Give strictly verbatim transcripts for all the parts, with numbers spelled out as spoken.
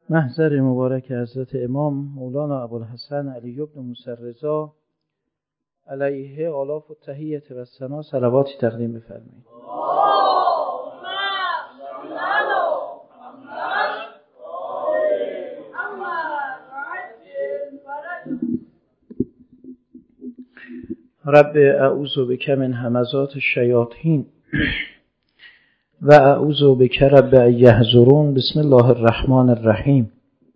محضر مبارک حضرت امام مولانا ابوالحسن علی بن موسی رضا علیه آلاف التحیة و الثنا صلواتی تقدیم بفرمایید. رب اعوذ بک من همزات الشیاطین و اعوذ بک رب ان یحضرون. بسم الله الرحمن الرحیم.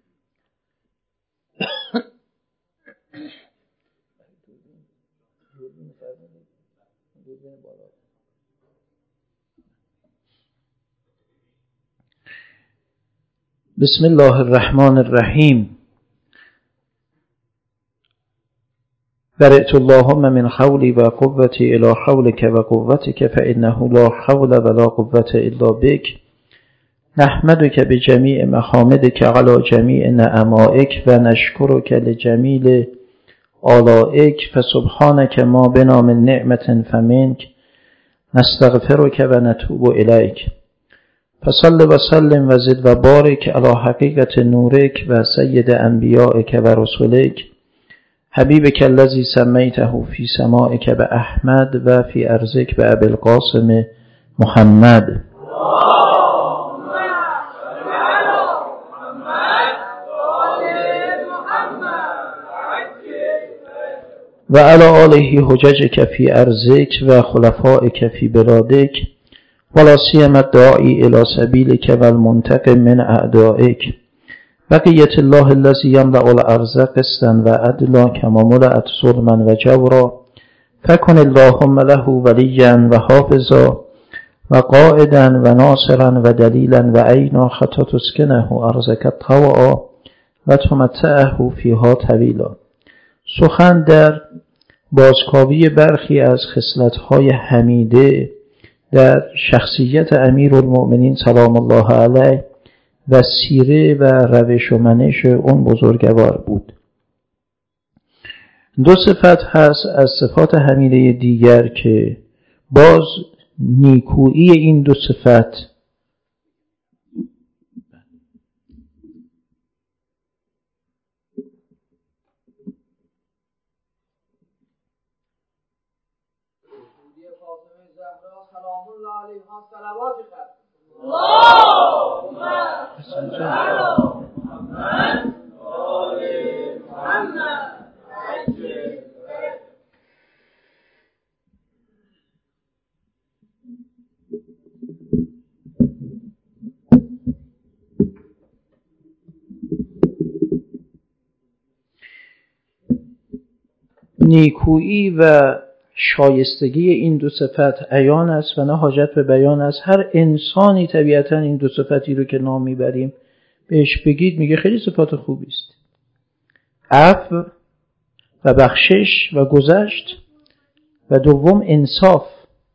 بسم الله الرحمن الرحیم. برئت اللهم من حولی و قوتی الی حولک و قوتک فانه لا حول ولا قوة الا بک. نحمدک بجمیع محامدک علی جمیع نعمائک و نشکرک لجمیل آلائک فسبحانک ما بنا من نعمة فمنک نستغفرک و نتوب الیک. فصل و سلم و زد و بارک علی حقیقت نورک و سید انبیائک و رسولک حبیبک الذی سمیته فی سمائک به احمد و فی ارضک به ابی القاسم محمد. و علی آله حججک فی ارضک و خلفائک فی بلادک ولا سیما الداعی الی سبیلک و المنتقم من اعدائک. بقیت الله الذی یملأ الارض قسطا و عدلا کما ملأت ظلما و جورا فکن اللهم له ولیا و حافظا و قائدا و ناصرا و دلیلا و عینا حتی تسکنه ارضک طوعا و تمتعه فیها طویلا. سخن در بازکاوی برخی از خصلت‌های حمیده در شخصیت امیرالمؤمنین سلام الله علیه و سیره و روش و منش اون بزرگوار بود. دو صفت هست از صفات حمیده دیگر که باز نیکویی این دو صفت نیکویی و شایستگی این دو صفت عیان است و نه حاجت به بیان است. هر انسانی طبیعتا این دو صفتی رو که نام میبریم بهش بگید میگه خیلی صفات خوبی است. عفو و بخشش و گذشت و دوم انصاف.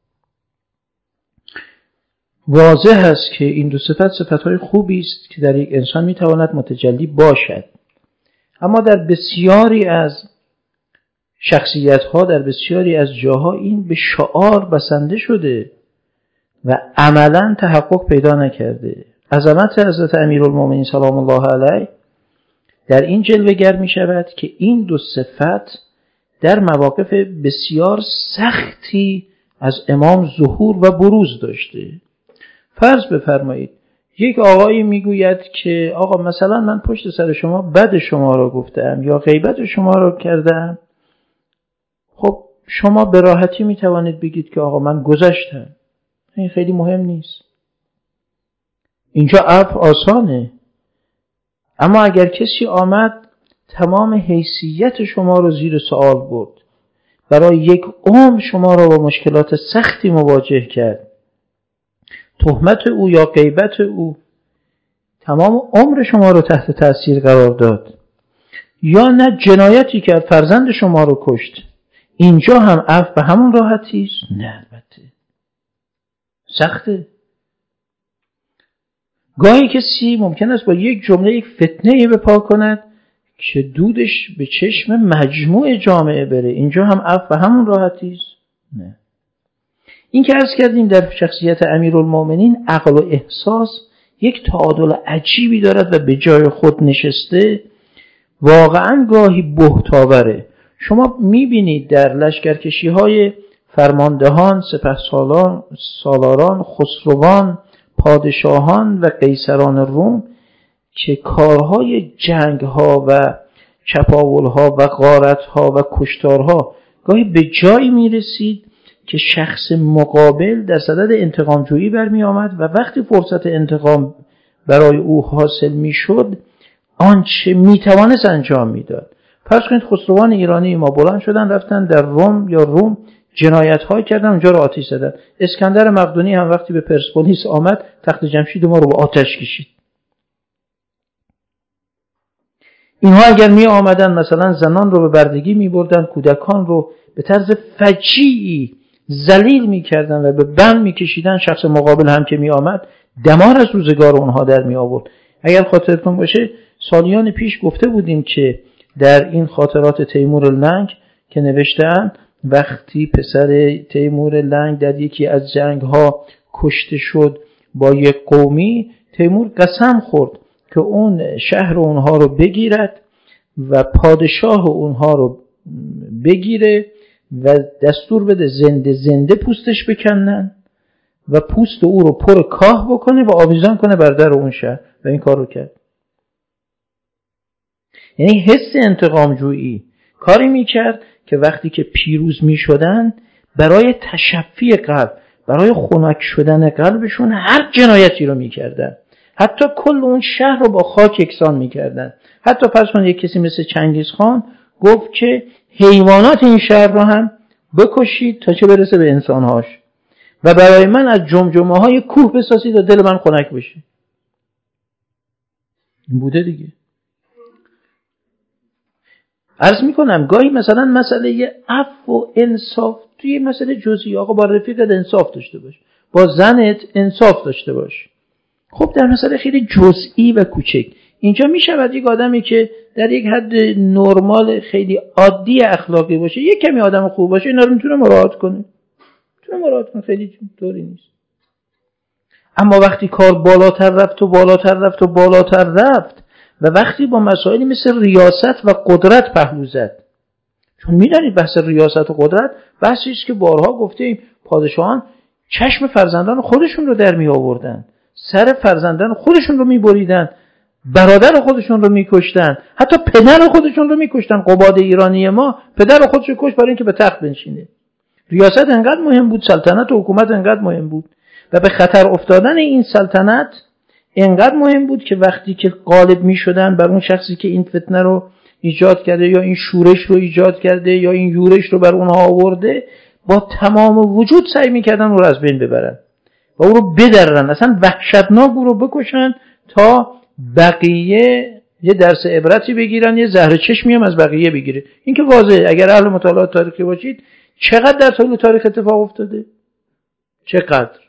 واضح است که این دو صفت صفتهای خوبی است که در یک انسان میتواند متجلی باشد، اما در بسیاری از شخصیت ها در بسیاری از جاها این به شعار بسنده شده و عملا تحقق پیدا نکرده. عظمت حضرت امیرالمؤمنین سلام الله علیه در این جلوه‌گر می شود که این دو صفت در مواقف بسیار سختی از امام ظهور و بروز داشته. فرض بفرمایید یک آقایی میگوید که آقا مثلا من پشت سر شما بد شما را گفتم یا غیبت شما را کردم. خب شما به راحتی می توانید بگید که آقا من گذشتم، این خیلی مهم نیست. اینجا عفو آسانه. اما اگر کسی آمد تمام حیثیت شما رو زیر سوال برد، برای یک عمر شما را با مشکلات سختی مواجه کرد، تهمت او یا غیبت او تمام عمر شما رو تحت تأثیر قرار داد، یا نه جنایتی کرد فرزند شما رو کشت، اینجا هم عفو به همون راحتی است؟ نه، البته سخته. گاهی کسی ممکن است با یک جمله یک فتنه بپا کند که دودش به چشم مجموع جامعه بره، اینجا هم عفو به همون راحتی است؟ نه. این که عرض کردیم در شخصیت امیرالمؤمنین عقل و احساس یک تعادل عجیبی دارد و به جای خود نشسته، واقعا گاهی بهتاوره. شما میبینید در لشکرکشی های فرماندهان، سپهسالاران، سالاران، خسروان، پادشاهان و قیصران روم که کارهای جنگ ها و چپاول ها و غارت ها و کشتارها گاهی به جایی میرسید که شخص مقابل در صدد انتقام جویی برمی آمد و وقتی فرصت انتقام برای او حاصل می شد آنچه می توانست انجام می داد. فرض کنید خسروان ایرانی ما بلند شدن رفتن در روم یا روم جنایت های کردن، اونجا رو آتش زدن. اسکندر مقدونی هم وقتی به پرسپولیس آمد تخت جمشید ما رو به آتش کشید. اینها اگر می آمدن مثلا زنان رو به بردگی می بردن، کودکان رو به طرز فجیعی ذلیل می کردن و به بند می کشیدن، شخص مقابل هم که می آمد دمار از روزگار اونها در می آورد. اگر خاطرتون باشه سالیان پیش گفته بودیم که در این خاطرات تیمور لنگ که نوشته‌اند وقتی پسر تیمور لنگ در یکی از جنگ ها کشته شد با یک قومی، تیمور قسم خورد که اون شهر اونها رو بگیرد و پادشاه اونها رو بگیره و دستور بده زنده زنده پوستش بکنن و پوست او رو پر کاه بکنه و آویزان کنه بر در اون شهر و این کار رو کرد. یعنی حس انتقام جویی کاری میکرد که وقتی که پیروز میشدن برای تشفی قلب، برای خنک شدن قلبشون هر جنایتی رو میکردن، حتی کل اون شهر رو با خاک یکسان میکردن. حتی پس من یک کسی مثل چنگیز خان گفت که حیوانات این شهر رو هم بکشید تا چه برسه به انسانهاش و برای من از جمجمه های کوه بسازید و دل من خنک بشه. این بوده دیگه. عرض میکنم گاهی مثلا مسئله عفو و انصاف توی مسئله جزئی، آقا با رفیقت انصاف داشته باش، با زنت انصاف داشته باش. خب در مسئله خیلی جزئی و کوچک اینجا میشود یک آدمی که در یک حد نرمال خیلی عادی اخلاقی باشه، یک کمی آدم خوب باشه، اینا رو میتونه مراعات کنه، میتونه مراعات کنه، خیلی طوری نیست. اما وقتی کار بالاتر رفت و بالاتر رفت و بالاتر رفت و وقتی با مسائلی مثل ریاست و قدرت پهلو زد، چون میدونید بحث ریاست و قدرت بحثی است که بارها گفتیم پادشاهان چشم فرزندان خودشون رو در می آوردن، سر فرزندان خودشون رو می بریدن، برادر خودشون رو می کشتن، حتی پدر خودشون رو می کشتن. قباد ایرانی ما پدر خودش رو کشت برای اینکه به تخت بنشینه. ریاست انقدر مهم بود، سلطنت و حکومت انقدر مهم بود و به خطر افتادن این سلطنت انقدر مهم بود که وقتی که غالب می شدن بر اون شخصی که این فتنه رو ایجاد کرده یا این شورش رو ایجاد کرده یا این یورش رو بر اونها آورده، با تمام وجود سعی میکردن او رو از بین ببرن و او رو بدرن، اصلا وحشتناک او رو بکشن تا بقیه یه درس عبرتی بگیرن، یه زهر چشمی هم از بقیه بگیره. این که واضحه، اگر اهل مطالعات تاریخی باشید چقدر در طول تاریخ اتفاق افتاده، چقدر.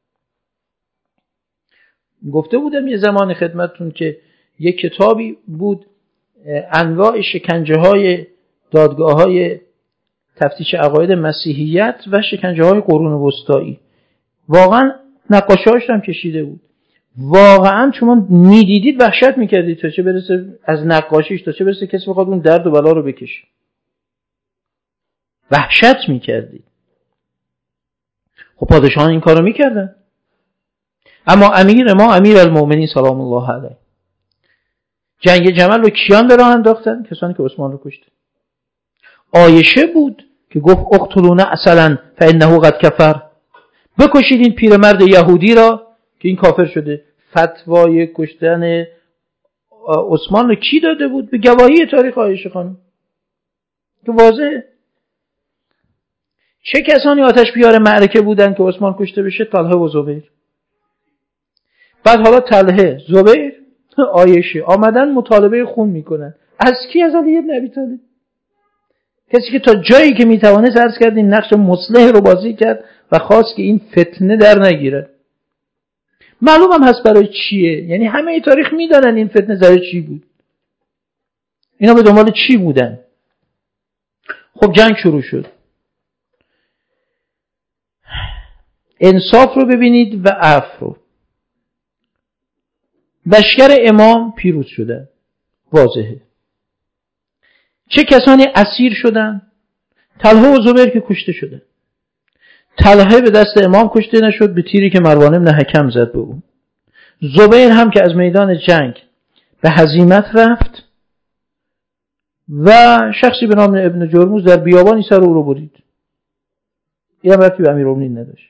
گفته بودم یه زمان خدمتتون که یک کتابی بود انواع شکنجه های دادگاه های تفتیش عقاید مسیحیت و شکنجه های قرون وسطایی. واقعا نقاشی‌هاش هم کشیده بود. واقعا شما میدیدید وحشت میکردید تا چه برسه از نقاشیش، تا چه برسه کسی بخواد اون درد و بلا رو بکشه. وحشت میکردید. خب پادشاهان این کارو میکردن. اما امیر ما امیر المؤمنین سلام الله علیه جنگ جمل رو کیان به راه انداختن؟ کسانی که عثمان رو کشتن. عایشه بود که گفت اقتلون اصلا فانه قد کفر، بکشید این پیرمرد یهودی را که این کافر شده. فتوای کشتن عثمان رو کی داده بود؟ به گواهی تاریخ عایشه خانم که واضحه. چه کسانی آتش بیار معرکه بودن که عثمان کشته بشه؟ طلحه و زبیر. بعد حالا طلحه، زبیر، عایشه آمدن مطالبه خون میکنن. از کی؟ از علی بن ابی طالب، کسی که تا جایی که میتوانست عرض کرد این نقش مصلح رو بازی کرد و خواست که این فتنه در نگیره. معلوم هم هست برای چیه، یعنی همه ای تاریخ میدانن این فتنه زره چی بود، اینا به دنبال چی بودن. خب جنگ شروع شد. انصاف رو ببینید و عفو رو. لشکر امام پیروز شده، واضحه. چه کسانی اسیر شدن؟ طلحه و زبیر که کشته شده. طلحه به دست امام کشته نشد، به تیری که مروان بن حکم زد به او. زبیر هم که از میدان جنگ به هزیمت رفت و شخصی به نام ابن جرموز در بیابانی سر او رو برید. این هم رفتی به امیرالمومنین نداشت.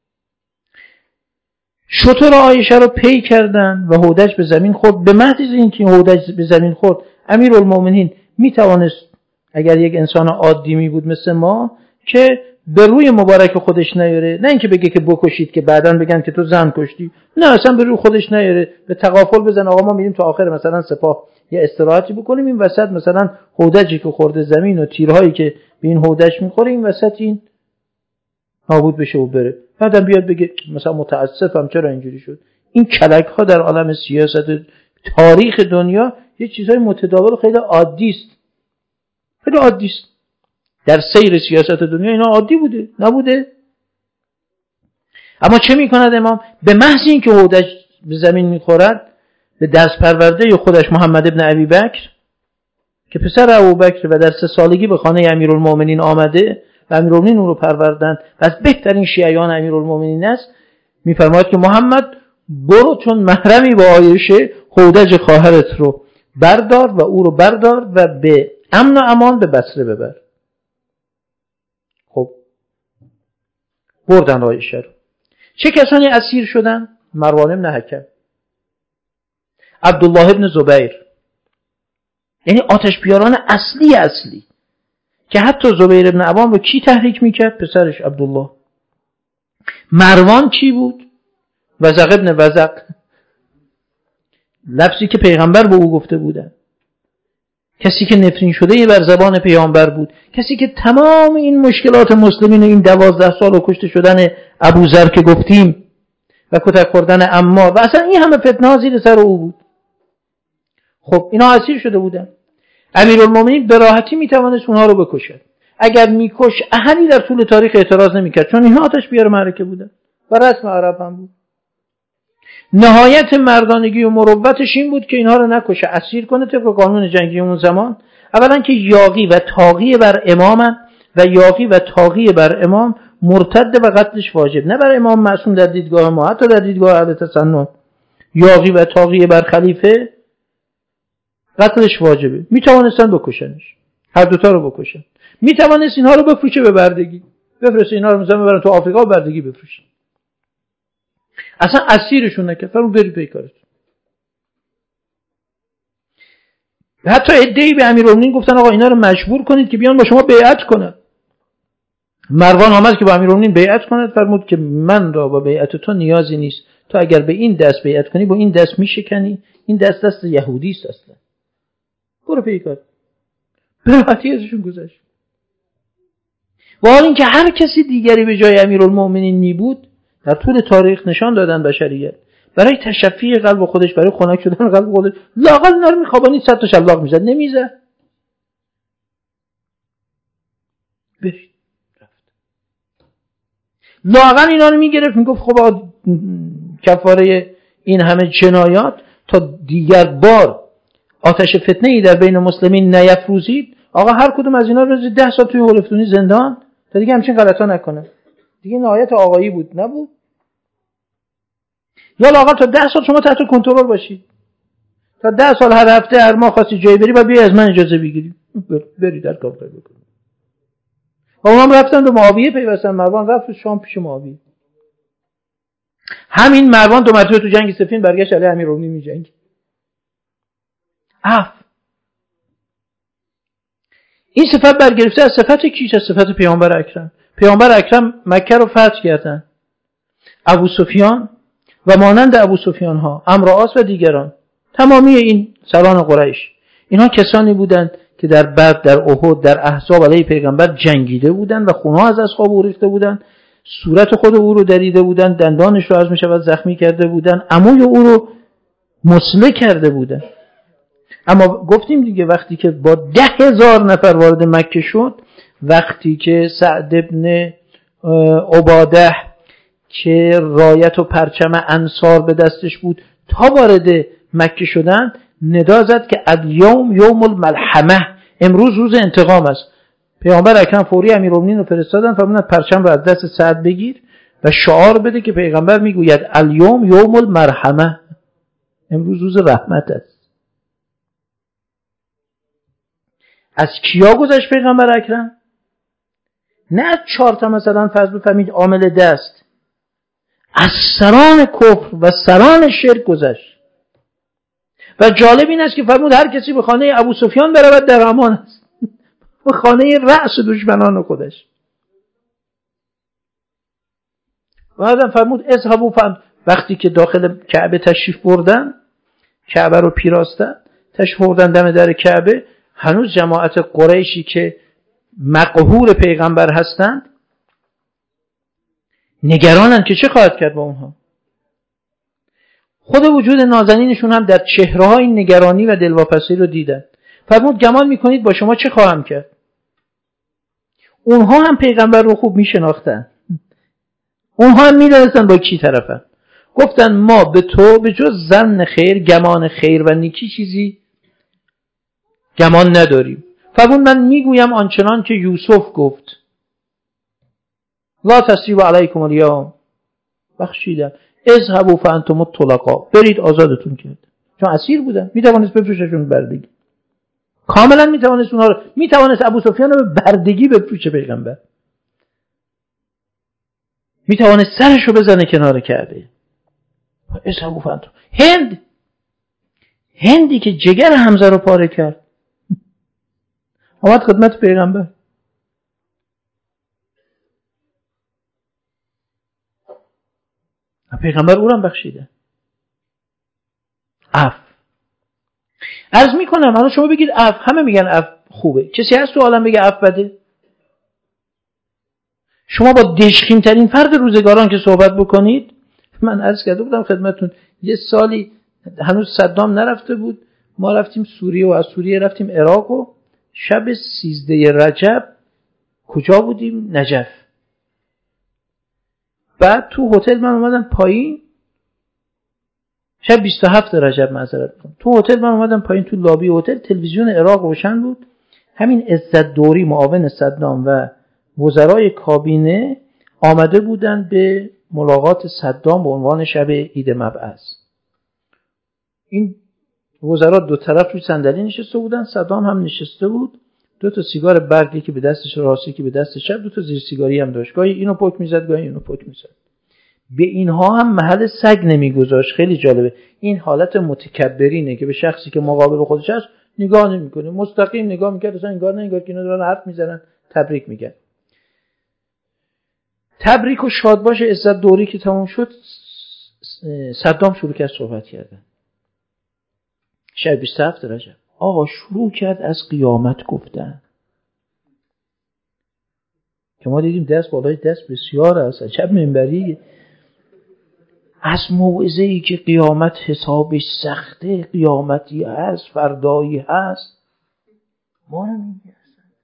شتر عایشه رو پی کردن و هودج به زمین خورد. به محض اینکه هودج به زمین خورد، امیرالمومنین می توانست، اگر یک انسان عادی می بود مثل ما، که به روی مبارک خودش نیاره، نه اینکه بگه که بکشید که بعداً بگن که تو زن کشتی، نه اصلا به روی خودش نیاره، به تغافل بزن آقا ما میریم تا آخر مثلا سپاه یه استراحتی بکنیم، این وسط مثلا هودجی که خورده زمین و تیرهایی که به این هودج میخوره این وسط این نابود بشه و بره، بعدم بیاد بگه مثلا متاسفم چرا اینجوری شد. این کلک ها در عالم سیاست تاریخ دنیا یه چیزای متداول و خیلی عادی است، خیلی عادی است. در سیر سیاست دنیا اینا عادی بوده نبوده. اما چه میکند امام؟ به محض اینکه هودج به زمین میخورد، به دست پرورده خودش محمد ابن ابی بکر که پسر ابوبکر و در سه سالگی به خانه امیرالمومنین آمده و امیرالمومنین اون رو پروردند و از بهترین شیعیان امیرالمومنین است، میفرماید که محمد برو چون محرمی با عایشه هودج خواهرت رو بردار و او رو بردار و به امن و امان به بصره ببر. خب بردن عایشه رو. چه کسانی اسیر شدن؟ مروان بن حکم، عبدالله ابن زبیر، یعنی آتش بیاران اصلی اصلی که حتی زبیر ابن عوام رو کی تحریک میکرد؟ پسرش عبدالله. مروان کی بود؟ وزق ابن وزق، لفظی که پیغمبر به او گفته بودن، کسی که نفرین شده بر زبان پیامبر بود، کسی که تمام این مشکلات مسلمین این دوازده سال و کشته شدن ابوذر که گفتیم و کتک خوردن عمار و اصلا این همه فتنه زیر سر او بود. خب اینا اسیر شده بودن. امیرالمومنین به راحتی میتوانست اونها رو بکشد. اگر میکش احدی در طول تاریخ اعتراض نمیکرد، چون اینها آتش بیار معرکه بودن و رسم عرب هم بود. نهایت مردانگی و مروتش این بود که اینها رو نکشه، اسیر کنه طبق قانون جنگی اون زمان. اولا که یاغی و طاغی بر امامن و یاغی و طاغی بر امام مرتد و قتلش واجب، نه بر امام معصوم در دیدگاه ما، حتی در دیدگاه اهل تسنن یاغی و طاغی بر خلیفه قتلش واجبه. میتوانستن بکشنش، هر دوتا رو بکشن. میتوانست اینها رو بفروشه به بردگی، بفرسته اینها رو مثلا ببرن تو آفریقا و بردگی بفروشن. اصلا اسیرشون نکرد، فرمود برید به کارتون. حتی عده‌ای به امیرالمومنین گفتن آقا اینا رو مجبور کنید که بیان با شما بیعت کنن. مروان آمد که با امیرالمومنین بیعت کند، فرمود که من را با بیعت تو نیازی نیست، تو اگر به این دست بیعت کنی با این دست میشکنی، این دست دست یهودی است اصلا، برو پیکار. به راحتی ازشون گذشت. و حال اینکه هر کسی دیگری به جای امیرالمومنین می بود در طول تاریخ نشان دادن بشریت برای تشفی قلب خودش، برای خنک شدن قلب خودش، لااقل اینا رو میخوابانید صد تا شلاق میزد، نمیزد. برید رفت. لااقل اینا رو میگرفت میگفت خب کفاره این همه جنایات تا دیگر بار آتش فتنه ای در بین مسلمین نیفروزید. آقا هر کدوم از اینا رو ده سال توی هولفتونی زندان تا دیگه همچین غلطا نکنه. دیگه نهایت آقایی بود نبود. یا لااقل تا ده سال شما تحت کنترل باشید، تا ده سال هر هفته هر ماه خواستی جایی بری و بیای از من اجازه بگیری بری در کار بکنی. و اونم رفتن به معاویه پیوستن. مروان رفت شام پیش معاویه. همین مروان دو مرتبه تو جنگ صفین برگشت علیه امیرالمومنین می‌جنگید. اف این صفت برگرفته از صفت کیش؟ از صفت پیامبر اکرم. پیامبر اکرم مکه رو فتح کردن. ابو سفیان و مانند ابو سفیان ها، عمرو عاص و دیگران، تمامی این سران قریش، اینها کسانی بودند که در بدر، در احد، در احزاب علیه پیغمبر جنگیده بودند و خونها از اصحاب او ریخته بودند، صورت خود او رو دریده بودند، دندانش رو از میشود زخمی کرده بودند، عموی او رو مسله کرده بودند. اما گفتیم دیگه وقتی که با ده هزار نفر وارد مکه شد، وقتی که سعد ابن عباده که رایت و پرچم انصار به دستش بود تا وارد مکه شدن ندا زد که الیوم یوم الملحمه، امروز روز انتقام است. پیامبر اکرم فوری امیرالمومنین رو فرستادن فرمودن پرچم رو از دست سعد بگیر و شعار بده که پیغمبر میگوید الیوم یوم المرحمه، امروز روز رحمت است. از کیا گذشت پیغمبر اکرم؟ نه از چهار تا مثلا فرض بفهمید عامل دست، از سران کفر و سران شرک گذشت. و جالب این است که فرمود هر کسی به خانه ابو سفیان برود در امان است، به خانه رأس دشمنان خودش. بعدم فرمود اذهبوا فان، وقتی که داخل کعبه تشریف بردن، کعبه رو پیراستن، تشریف بردن دم در کعبه، هنوز جماعت قریشی که مقهور پیغمبر هستند نگرانند که چه خواهد کرد با اونها. خود وجود نازنینشون هم در چهره‌ها این نگرانی و دلواپسی رو دیدن. فرمود گمان میکنید با شما چه خواهم کرد؟ اونها هم پیغمبر رو خوب میشناختن، اونها هم میدونستن با کی طرفن. گفتن ما به تو به جز ظن خیر، گمان خیر و نیکی چیزی گمان نداریم. فرمود من میگویم آنچنان که یوسف گفت لا تثریب علیکم الیوم، بخشیدن، اذهبوا فانتم الطلقاء، برید آزادتون کرد. چون اسیر بودن، میتوانست بفروششون بردگی، کاملا میتوانست اونها رو، میتوانست ابو سفیان رو به بردگی بفروشه پیغمبر، میتوانست سرش رو بزنه کنار کعبه. اذهبوا فانتم، هند هندی که جگر حمزه رو پاره کرد آمد خدمت پیغمبر. پیغمبر او رو بخشیده. عفو. عرض میکنم الان شما بگید عفو، همه میگن عفو خوبه، کسی هست تو عالم بگه عفو بده؟ شما با دشخیم ترین فرد روزگاران که صحبت بکنید، من عرض کرده بودم خدمتتون یه سالی هنوز صدام نرفته بود، ما رفتیم سوریه و از سوریه رفتیم عراق و شب سیزده رجب کجا بودیم؟ نجف. بعد تو هتل من اومدم پایین، شب بیست و هفتم رجب معذرت میخوام، تو هتل من اومدم پایین، تو لابی هتل تلویزیون عراق روشن بود، همین عزت دوری معاون صدام و وزرای کابینه آمده بودن به ملاقات صدام به عنوان شب عید مبعث. این وزرا دو طرف روی صندلی نشسته بودن، صدام هم نشسته بود، دو تا سیگار برگی که به دستش راستی که به دست چپ، دو تا زیر سیگاری هم داشت، گاهی اینو پک میزد گاهی اینو پک میزد. به اینها هم محل سگ نمیگذاشت. خیلی جالبه این حالت متکبرینه که به شخصی که مقابل خودش هست نگاه نمیکنه، مستقیم نگاه میکرد، اصلا انگار نه انگار که اینا دارن حرف میزنن، تبریک میگن. تبریک و شاد باشه عزت دوری که تموم شد، صدام شروع کرد صحبت کردن. شب بیست و هفتم رجب آقا شروع کرد از قیامت گفتن که ما دیدیم دست بالای دست بسیار است، عجب منبری، از موعظه‌ای که قیامت حسابش سخته، قیامتی هست، فردایی هست، ما رو میگه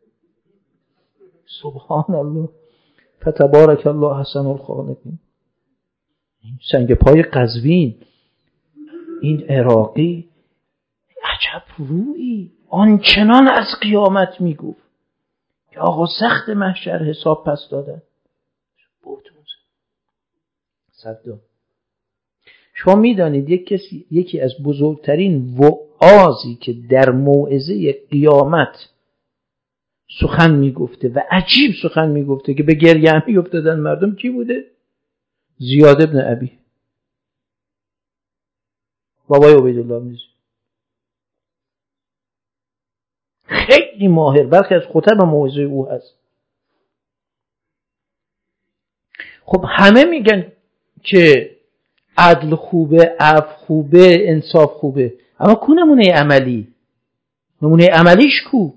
سبحان الله فتبارک الله احسن الخالقین. سنگ پای قزوین، این عراقی، عجب رویی، آنچنان از قیامت میگفت که آقا سخت محشر، حساب پس دادن. بودون صدام شما میدانید یک کسی، یکی از بزرگترین وعاظی که در موعظه قیامت سخن میگفته و عجیب سخن میگفته که به گریه میافتادن مردم، کی بوده؟ زیاد ابن ابی، بابای عبیدالله بن زیاد. خیلی ماهر، برخی از خطب موعظه او هست. خب همه میگن که عدل خوبه، عفو خوبه، انصاف خوبه، اما کو نمونه عملی؟ نمونه عملیش کو؟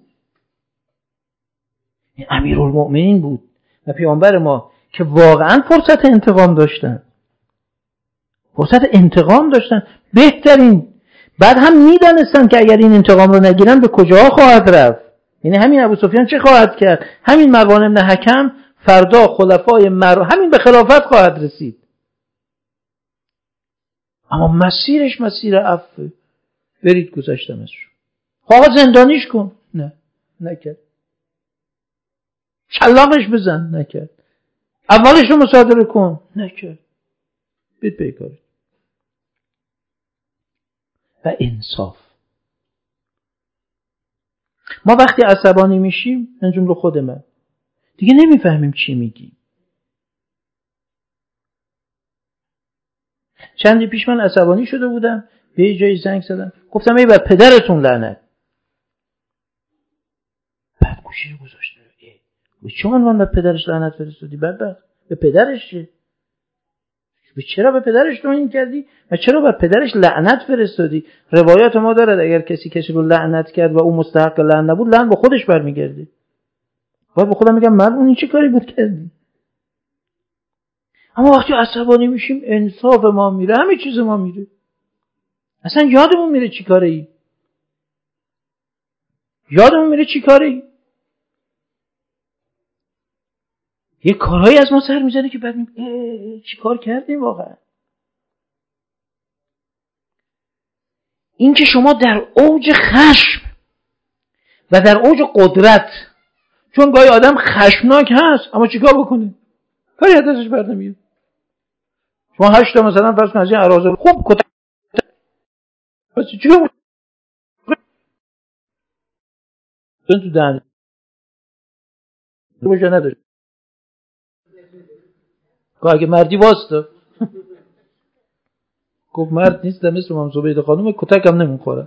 این امیرالمؤمنین بود و پیامبر ما که واقعا فرصت انتقام داشتن، فرصت انتقام داشتن بهترین. بعد هم میدانستن که اگر این انتقام رو نگیرن به کجا خواهد رفت. یعنی همین ابو سفیان چه خواهد کرد؟ همین مروان بن حکم فردا خلفای مر همین به خلافت خواهد رسید. اما مسیرش مسیر عفو. برید گذاشتم ازش. آقا زندانیش کن. نه نکرد. شلاقش بزن. نکرد. اولش رو مصادره کن. نکرد. بید بیکاری. و انصاف. ما وقتی عصبانی میشیم، من جمله خود من، دیگه نمیفهمیم چی میگی. چندی پیش من عصبانی شده بودم، به یه جایی زنگ زدم، گفتم ای بر پدرتون لعنت. بعد گوشی رو گذاشتم. به چه عنوان به پدرش لعنت فرستادی؟ بدبخت. به پدرش چه؟ چرا به پدرش توهین کردی و چرا به پدرش لعنت فرستادی؟ روایات ما دارد اگر کسی کسی رو لعنت کرد و او مستحق لعنت نبود، لعنت به خودش برمیگرده. باید به خودم میگم من اون این چه کاری بود کردی؟ اما وقتی عصبانی میشیم انصاف ما میره، همه چیز ما میره، اصلا یادمون میره چی کاره ای، یادمون میره چی کاره ای. یه کارهایی از ما سر میزنه که بعد میگه چی کار کردیم واقعا. این که شما در اوج خشم و در اوج قدرت، چون گاهی آدم خشمناک هست اما چیکار بکنه؟ کاری ازش بر نمیاد. شما هشت تا مثلا فرض کن از این اراذل خوب کتا بس چیکار تو دهن روش نداره. گاه اگه مردی واسطه گفت مرد نیست مثل امام زبید خانم کتک هم نمیخوره.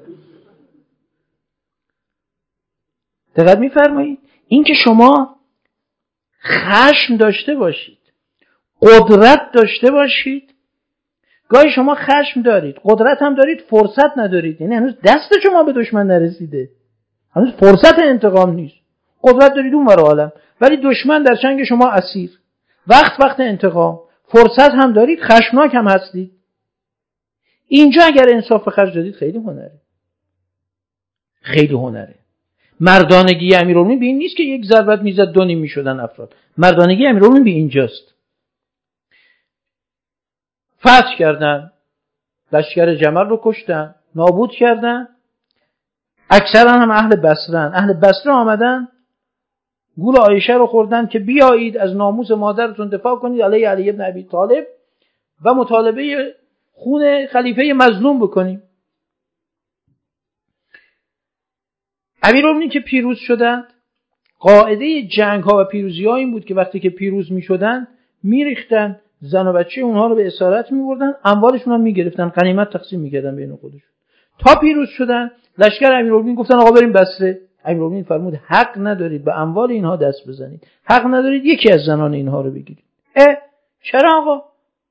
دقت میفرمایید این که شما خشم داشته باشید، قدرت داشته باشید. گاهی شما خشم دارید، قدرت هم دارید، فرصت ندارید، یعنی هنوز دست شما به دشمن نرسیده، هنوز فرصت انتقام نیست. قدرت دارید اون ور عالم ولی دشمن در چنگ شما اسیر. وقت وقت انتقام، فرصت هم دارید، خشمناک هم هستید. اینجا اگر انصاف به خرج دادید خیلی هنره، خیلی هنره. مردانگی امیرالمومنین به این نیست که یک ضربت میزد دو نیم میشدن افراد. مردانگی امیرالمومنین به اینجاست. فتح کردن، لشکر جمل رو کشتن، نابود کردن. اکثرا هم اهل بصرن. اهل بصره آمدن گول عایشه رو خوردن که بیایید از ناموس مادرتون دفاع کنید علیه علی ابن ابی طالب و مطالبه خون خلیفه مظلوم بکنیم. امیرالمومنین که پیروز شدند، قاعده جنگ ها و پیروزی ها این بود که وقتی که پیروز می شدن می ریختن زن و بچه اونها رو به اسارت می بردن، اموالشون هم می گرفتن، غنیمت تقسیم می کردن بین خودشون. تا پیروز شدن لشکر امیرالمومنین گفتن آقا بریم بصره. امیرالمومنین فرمود حق ندارید به اموال اینها دست بزنید، حق ندارید یکی از زنان اینها رو بگیرید. اه چرا آقا؟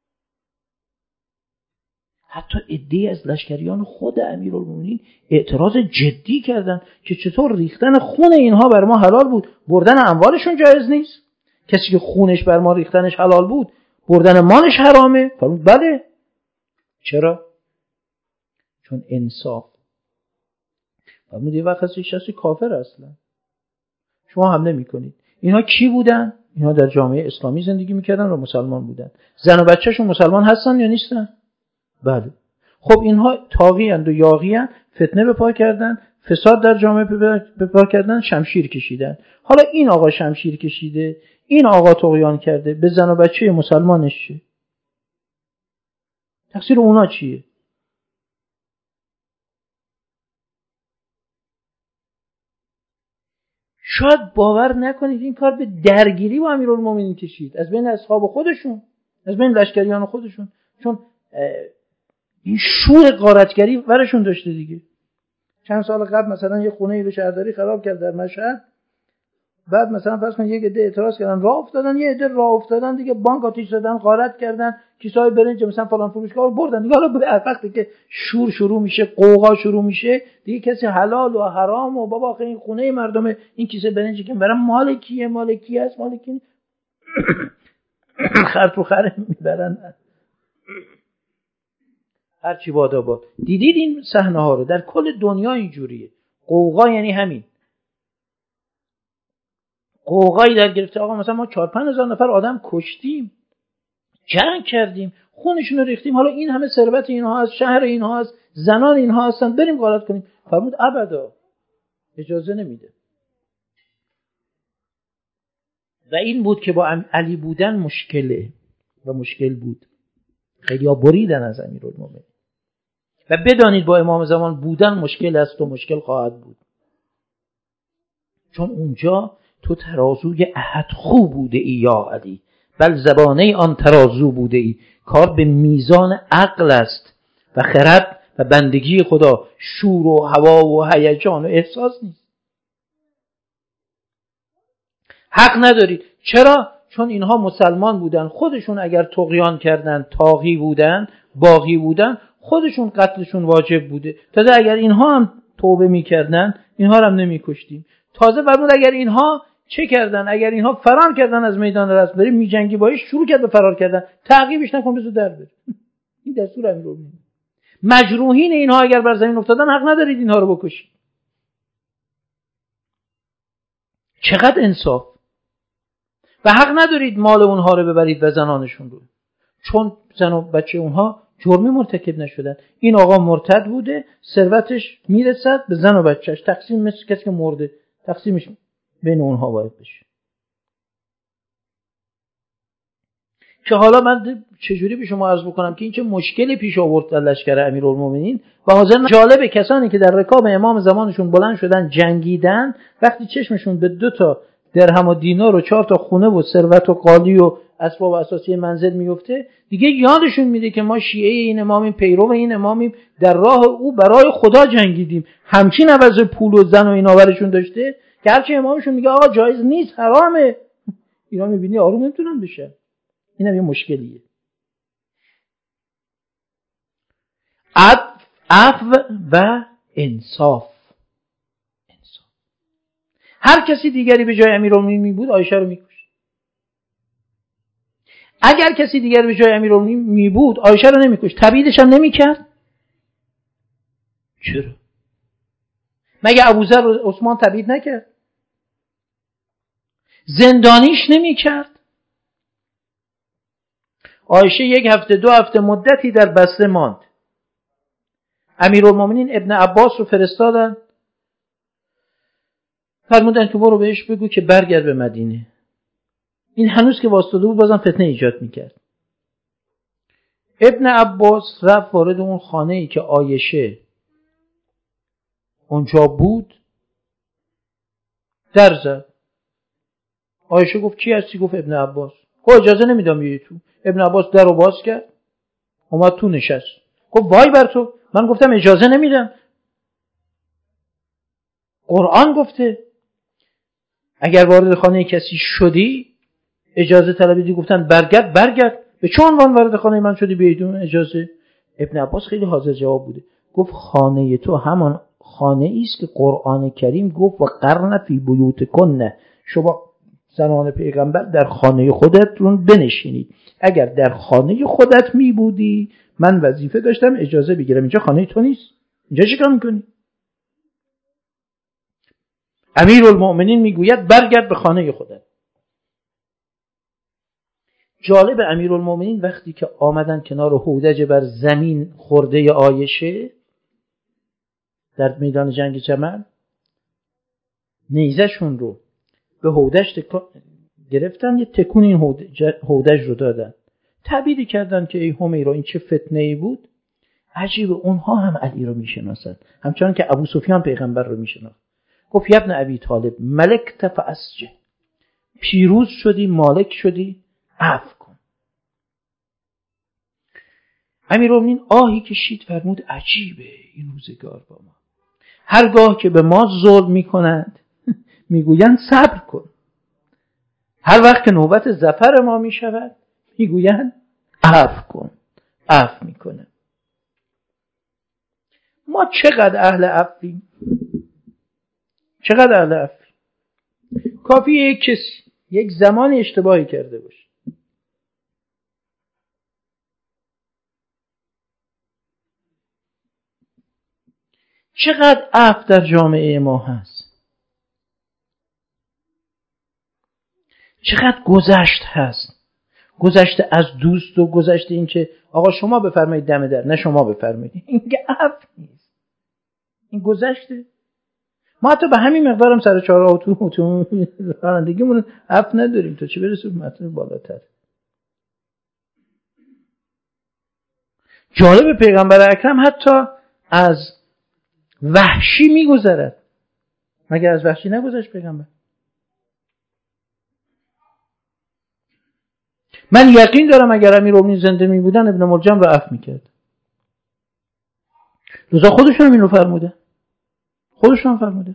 حتی عده‌ای از لشکریان خود امیرالمومنین اعتراض جدی کردن که چطور ریختن خون اینها بر ما حلال بود، بردن اموالشون جایز نیست. کسی که خونش بر ما ریختنش حلال بود، بردن مالش حرامه. فرمود بله. چرا؟ چون انصاف. فرمود یه وقت هستی شخصی کافر اصلا شما حمله میکنید. اینها کی بودن؟ اینها در جامعه اسلامی زندگی میکردن و مسلمان بودن. زن و بچه‌شون مسلمان هستن یا نیستن؟ بله. خب اینها طاغی‌اند و یاغی‌اند، فتنه به پا کردن، فساد در جامعه به پا کردن، شمشیر کشیدن. حالا این آقا شمشیر کشیده، این آقا طغیان کرده، به زن و بچه مسلمانش چیه؟ تقصیر اونا چیه؟ شاید باور نکنید این کار به درگیری با امیرالمومنین کشید، از بین اصحاب خودشون، از بین لشکریان خودشون، چون این شور غارتگری ورشون داشته دیگه. چند سال قبل مثلا یه خونه ای رو شهرداری خراب کرد در مشهد، بعد مثلا فرض کن یک عده اعتراض کردن راه افتادن، یه عده راه افتادن دیگه بانک آتش زدن، غارت کردن، کیسه‌های برنج مثلا فلان فروشگاه رو بردن دیگه. حالا وقتی که شور شروع میشه، قوقا شروع میشه، دیگه کسی حلال و حرام و بابا آخه این خونه مردمه، این کیسه برنجی که برام مال کیه، مال کی است، مال کی خر تو خر میبرن. هر چی بادا باد. دیدید این صحنه ها رو؟ در کل دنیا اینجوریه. قوقا یعنی همین قوقایی در گرفته. آقا مثلا ما چهار پنج هزار نفر آدم کشتیم، جنگ کردیم، خونشون رو ریختیم، حالا این همه ثروت اینها هست، شهر اینها هست، زنان اینها هستن، بریم غارت کنیم. فرمود ابدا، اجازه نمیده. و این بود که با علی بودن مشکله و مشکل بود. خیلی ها بریدن از امیرالمومنین. و بدانید با امام زمان بودن مشکل است و مشکل خواهد بود، چون اونجا تو ترازوی احد خوب بوده ای یا علی، بل زبانه آن ترازو بوده ای. کار به میزان عقل است و خرد و بندگی خدا، شور و هوا و هیجان و احساس نیست. حق ندارید. چرا؟ چون اینها مسلمان بودن، خودشون اگر طغیان کردن، طاغی بودن، باغی بودن، خودشون قتلشون واجب بوده. تازه اگر اینها هم توبه میکردن، اینها رو هم نمیکشتیم. تازه فرمود اگر اینها چه کردن؟ اگر اینها فرار کردن از میدان رسم، بریم میجنگی باش، شروع کرد به فرار کردن، تعقیبش نکن، بذار در بره. این دستور امیرالمومنین. مجروحین اینها اگر بر زمین افتادن، حق ندارید اینها رو بکشید. چقدر انصاف! و حق ندارید مال اونها رو ببرید و زنانشون رو، چون زن و بچه اونها جرمی مرتکب نشدن. این آقا مرتد بوده، ثروتش میرسد به زن و بچهش، تقسیم مثل کسی که مرده، تقسیمش بین اونها باید بشه. که حالا من چجوری به شما عرض بکنم که این چه مشکلی پیش آورد در لشکر امیرالمومنین. و حاضر جالبه کسانی که در رکاب امام زمانشون بلند شدن جنگیدن، وقتی چشمشون به دو تا درهم و دینار و چهار تا خونه و ثروت و قالی و اسباب اساسی منزل میفته، دیگه یادشون میده که ما شیعه این امامیم، پیرو این امامیم، در راه او برای خدا جنگیدیم. همچین عوض پول و زن و اینا برشون داشته که هرچی امامشون میگه آقا جایز نیست، حرامه، اینا میبینی آروم نمیتونن بشه. اینم یه مشکلیه. عفو و انصاف. انصاف. هر کسی دیگری به جای امیرالمومنین می بود، عایشه رو میکشت. اگر کسی دیگری به جای امیرالمومنین می بود، عایشه رو نمیکشت، تبعیدش هم نمیکرد. چرا؟ مگه ابوذر و عثمان تبعید نکرد؟ زندانیش نمیکرد؟ عایشه یک هفته دو هفته مدتی در بسته ماند. امیرالمومنین ابن عباس رو فرستادن، فرمودن که برو بهش بگو که برگرد به مدینه. این هنوز که واسطه بود بازم فتنه ایجاد میکرد. ابن عباس رفت وارد اون خانه ای که عایشه اونجا بود، در زد. عایشه گفت کی هستی؟ گفت ابن عباس. گفت اجازه نمیدم بیای تو. ابن عباس در رو باز کرد، اومد تو نشست. گفت وای بر تو، من گفتم اجازه نمیدم. قرآن گفته اگر وارد خانه کسی شدی اجازه طلبیدی، گفتن برگرد، برگرد. به چه عنوان وارد خانه من شدی بدون اجازه؟ ابن عباس خیلی حاضر جواب بوده. گفت خانه تو همان خانه ای است که قرآن کریم گفت و قرن فی بیوتکن، شما زنان پیغمبر در خانه خودتون بنشینید. اگر در خانه خودت می بودی من وظیفه داشتم اجازه بگیرم. اینجا خانه تو نیست، اینجا چی کار میکنی؟ امیرالمومنین میگوید برگرد به خانه خودت. جالب، امیرالمومنین وقتی که آمدن کنار هودج بر زمین خورده عایشه در میدان جنگ جمل، نیزشون رو به هودج گرفتن، یه تکون این هودج رو دادن، تعبیر کردن که ای همیرا این چه فتنه‌ای بود. عجیبه، اونها هم علی رو میشناسن، همچنان که ابو سفیان پیغمبر رو میشناسن. گفت یا ابن ابی طالب ملکت فاسجد، پیروز شدی، مالک شدی، عفو کن. امیرالمومنین آهی کشید، فرمود عجیبه این روزگار با ما، هرگاه که به ما ظلم میکنند میگویند صبر کن، هر وقت که نوبت ظفر ما میشود میگویند عفو کن، عفو میکنه. ما چقدر اهل عفویم، چقدر اهل عفویم. کافیه یک کسی یک زمان اشتباهی کرده باشه، چقدر عفو در جامعه ما هست، چقدر گذشت هست. گذشته از دوست و گذشته این که آقا شما بفرمایید دم در، نه شما بفرمایید. این که عفو نیست، این گذشته. ما حتی به همین مقدارم سر چهار تو تو رانندگیمون عفو نداریم، تو چه برسه به مطلب بالاتر. جالب پیغمبر اکرم حتی از وحشی میگذرد. مگر از وحشی نگذشت پیغمبر؟ من یقین دارم اگر امیرالمومنین زنده می بودن ابن ملجم رو عفو میکرد. رضا خودشون هم این رو فرموده، خودشون هم فرموده.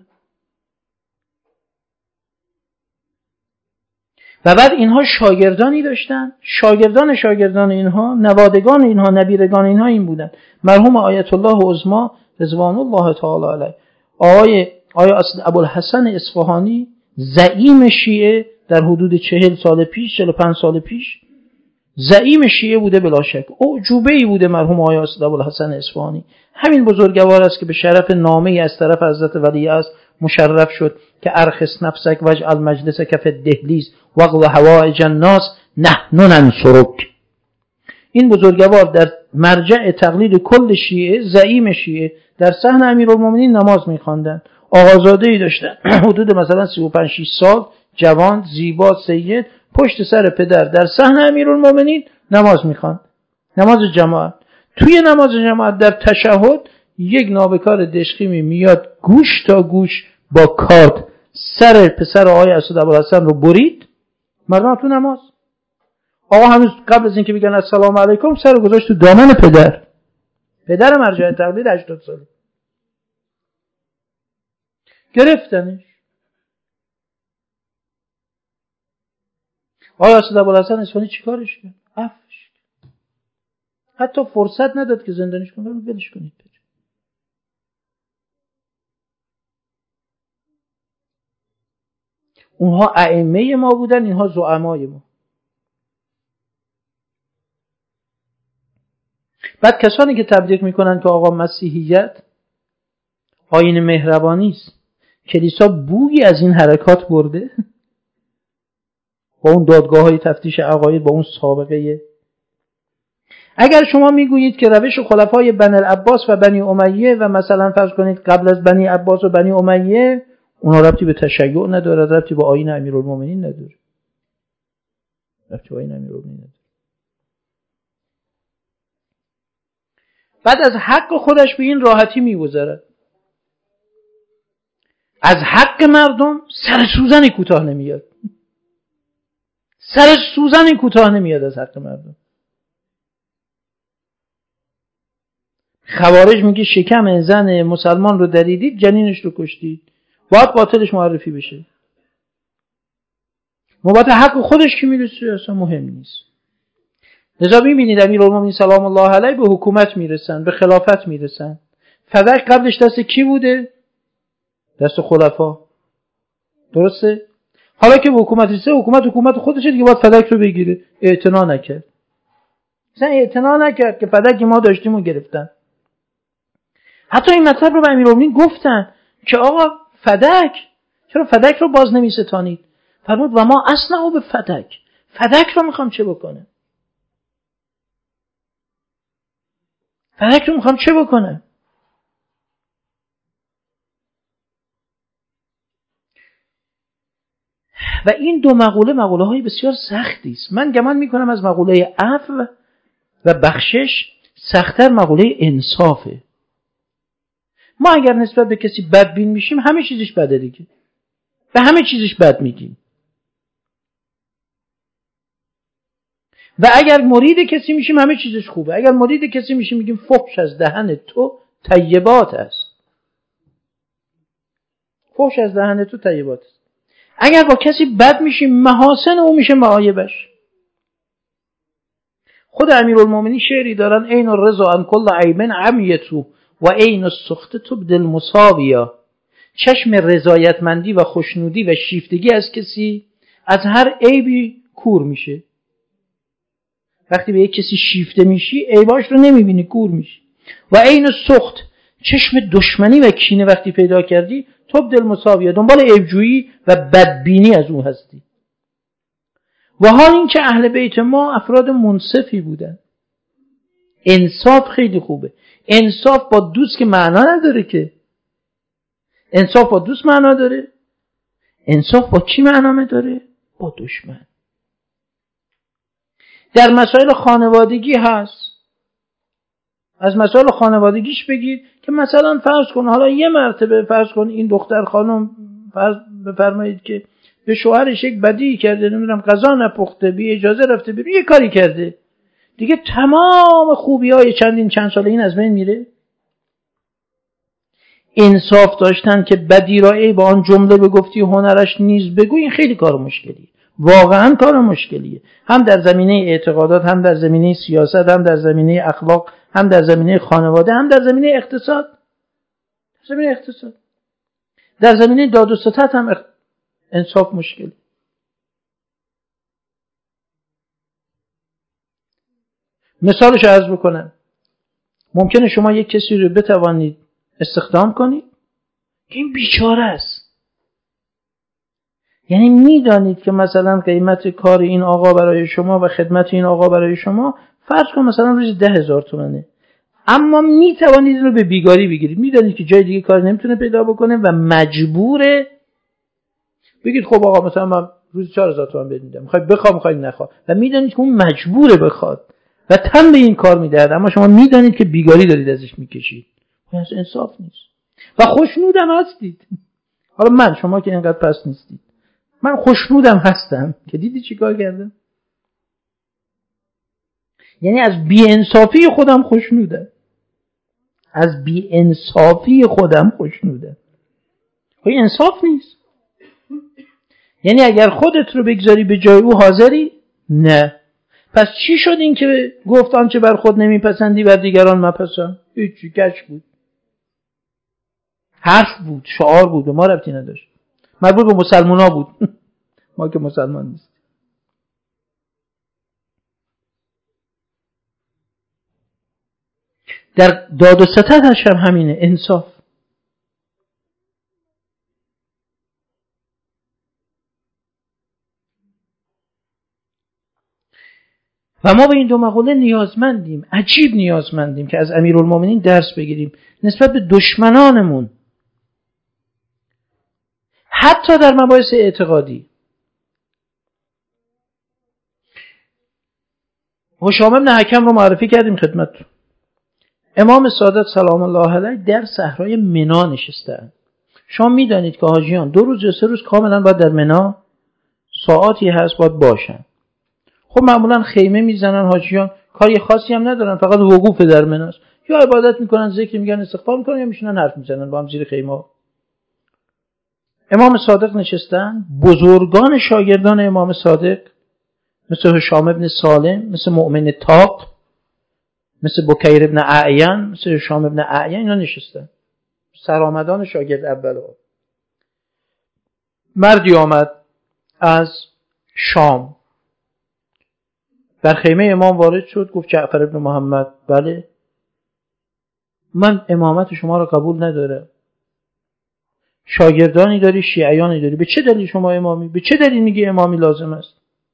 و بعد اینها شاگردانی داشتن، شاگردان شاگردان اینها، نوادگان اینها، نبیرگان اینها این بودن. مرحوم آیت الله عظما رضوان الله تعالی علیه، آقای آیا ابوالحسن اصفهانی زعیم شیعه در حدود چهل سال پیش، چهل و پنج سال پیش زعیم شیعه بوده بلا شک. اعجوبه‌ای بوده مرحوم آقای ابوالحسن اصفهانی. همین بزرگوار است که به شرف نامه‌ای از طرف حضرت ولیعصر مشرف شد که ارخص نفسک واجعل مجلسک فی الدهلیز واقض حوائج الناس نحن ننصرک. این بزرگوار در مرجع تقلید کل شیعه، زعیم شیعه، در صحن امیرالمومنین نماز می‌خواندند. آقازاده‌ای داشتن حدود مثلا سی و پنج شش سال، جوان، زیبا، سید، پشت سر پدر در صحن امیرالمومنین نماز می‌خواند، نماز جماعت. توی نماز جماعت در تشهد یک نابکار دشخیمی میاد گوش تا گوش با کارت سر پسر آقای اسد ابوالحسن رو برید. مردم تو نماز، آقا هنوز قبل از اینکه بگن السلام علیکم سر رو گذاشت تو دامن پدر، پدر مرجع تقلید هشتاد ساله. گرفتنش. آقای اسد ابوالحسن اصفهانی چیکارش کرد؟ عفوش. حتی فرصت نداد که زندانیش کنه، ولش کنید. اونها ائمه ما بودن، اینها زعمای ما. بعد کسانی که تبلیغ میکنن که آقا مسیحیت آیین مهربانی است، کلیسا بویی از این حرکات برده با اون دادگاه‌های تفتیش عقاید، با اون سابقه. اگر شما میگویید که روش خلفای بنی العباس و بنی امیه و مثلا فرض کنید قبل از بنی عباس و بنی امیه، اونا ربطی به تشیع نداره، ربطی به آیین امیرالمومنین نداره، ربطی به آیین امیرالمومنین نداره. بعد از حق خودش به این راحتی میگذرد. از حق مردم سر سوزنی کوتاه نمیاد، سر سوزنی کوتاه نمیاد از حق مردم. خوارج میگه شکم زن مسلمان رو دریدید، جنینش رو کشتید، باید قاتلش معرفی بشه. نوبت حق خودش که میرسه اصلا مهم نیست. لذا میبینید امیرالمومنین سلام الله علیه به حکومت میرسن، به خلافت میرسن. فدک قبلش دست کی بوده؟ دست خلفا. درسته؟ حالا که به حکومت رسه، حکومت حکومت خودشه دیگه، باید فدک رو بگیره. اعتنا نکرد. مثلا اعتنا نکرد که فدک ما داشتیم و گرفتن. حتی این مطلب رو به امیرالمومنین گفتن که آقا فدک، چرا فدک رو باز نمیستانید؟ فرمود و ما اصلا به فدک، فدک رو میخوام چه بکنه؟ فدک رو میخوام چه بکنه؟ و این دو مقوله مقوله های بسیار سختی است. من گمان میکنم از مقوله عفو و بخشش سخت‌تر مقوله انصافه. ما اگر نسبت به کسی بدبین میشیم همه چیزش بده دیگه، به همه چیزش بد میگیم. و اگر مرید کسی میشیم همه چیزش خوبه. اگر مرید کسی میشیم میگیم فحش از دهن تو طیبات است، فحش از دهن تو طیبات است. اگر با کسی بد میشیم محاسن او میشه معایبش. خود امیرالمومنین شعری دارن: عین الرضا عن کل عیب عمیتو و عین السخط تبدی المساویا. چشم رضایتمندی و خوشنودی و شیفتگی از کسی از هر عیبی کور میشه. وقتی به یک کسی شیفته میشی عیباش رو نمیبینی، کور میشی. و عین السخط، چشم دشمنی و کینه وقتی پیدا کردی تبدی المساویا، دنبال عیبجویی و بدبینی از اون هستی. و حال این که اهل بیت ما افراد منصفی بودن. انصاف خیلی خوبه. انصاف با دوست که معنا نداره که. انصاف با دوست معنا داره. انصاف با کی معنا داره؟ با دشمن. در مسائل خانوادگی هست. از مسائل خانوادگیش بگید که مثلا فرض کن حالا یه مرتبه فرض کن این دختر خانم فرض بفرمایید که به شوهرش یک بدی کرده، نمیدونم غذا نپخته، بی اجازه رفته بیرون، یه کاری کرده، دیگه تمام خوبی‌های چندین چند ساله این از بین میره؟ انصاف داشتن که بدی را ای با آن جمله بگفتی هنرش نیز بگو، این خیلی کار مشکلیه، واقعا کار مشکلیه، هم در زمینه اعتقادات، هم در زمینه سیاست، هم در زمینه اخلاق، هم در زمینه خانواده، هم در زمینه اقتصاد. در زمینه اقتصاد در زمینه داد و ستد هم انصاف مشکلی. مثالش عرض بکنم. ممکنه شما یک کسی رو بتوانید استخدام کنید که این بیچاره است، یعنی میدانید که مثلا قیمت کار این آقا برای شما و خدمت این آقا برای شما فرض کن مثلا روز ده هزار تومنه، اما میتوانید این رو به بیگاری بگیرید، میدانید که جای دیگه کار نمیتونه پیدا بکنه و مجبوره بگید خب آقا مثلا من روز چهار هزار تومن بهت میدم، میخوای بخوام میخوای نخواه، و میدانید که اون مجبوره بخواد و تن به این کار میدهد، اما شما میدانید که بیگاری دارید ازش میکشید. این اصلا انصاف نیست و خوشنودم هستید. حالا من، شما که اینقدر پس نیستید، من خوشنودم هستم که دیدی چی کار کردم، یعنی از بی‌انصافی خودم خوشنودم، از بی‌انصافی خودم خوشنودم. خب این انصاف نیست. یعنی اگر خودت رو بگذاری به جای او حاضری؟ نه. پس چی شد این که گفت آنچه بر خود نمیپسندی بر دیگران مپسند؟ هیچی، گچ بود، حرف بود، شعار بود، به ما ربطی نداشت، مربوط به مسلمونا بود. ما که مسلمان نیست. در داد و ستدش هم همینه، انصاف. و ما به این دو مقوله نیازمندیم، عجیب نیازمندیم که از امیرالمومنین درس بگیریم نسبت به دشمنانمون، حتی در مباحث اعتقادی. هشام بن حکم رو معرفی کردیم خدمتتون. امام صادق سلام الله علیه در صحرای منا نشستند. شما میدانید که حاجیان دو روز یا سه روز کاملا باید در منا، ساعاتی هست باید باشن. خب معمولا خیمه میزنن حاجیان، کاری خاصی هم ندارن، فقط وقوف در مناست، یا عبادت میکنن، ذکر میگن، استغفار میکنن، یا میشینن حرف میزنن با هم زیر خیمه. امام صادق نشستن. بزرگان شاگردان امام صادق مثل هشام ابن سالم، مثل مؤمن تاق، مثل بکیر ابن اعین، مثل هشام ابن اعین، اینا نشستن، سرآمدان شاگرد اول. مردی آمد از شام، در خیمه امام وارد شد، گفت جعفر ابن محمد، بله من امامت شما را قبول ندارم، شاگردانی داری، شیعیانی داری، به چه دلیل شما امامی؟ به چه دلیل میگی امامی لازم است؟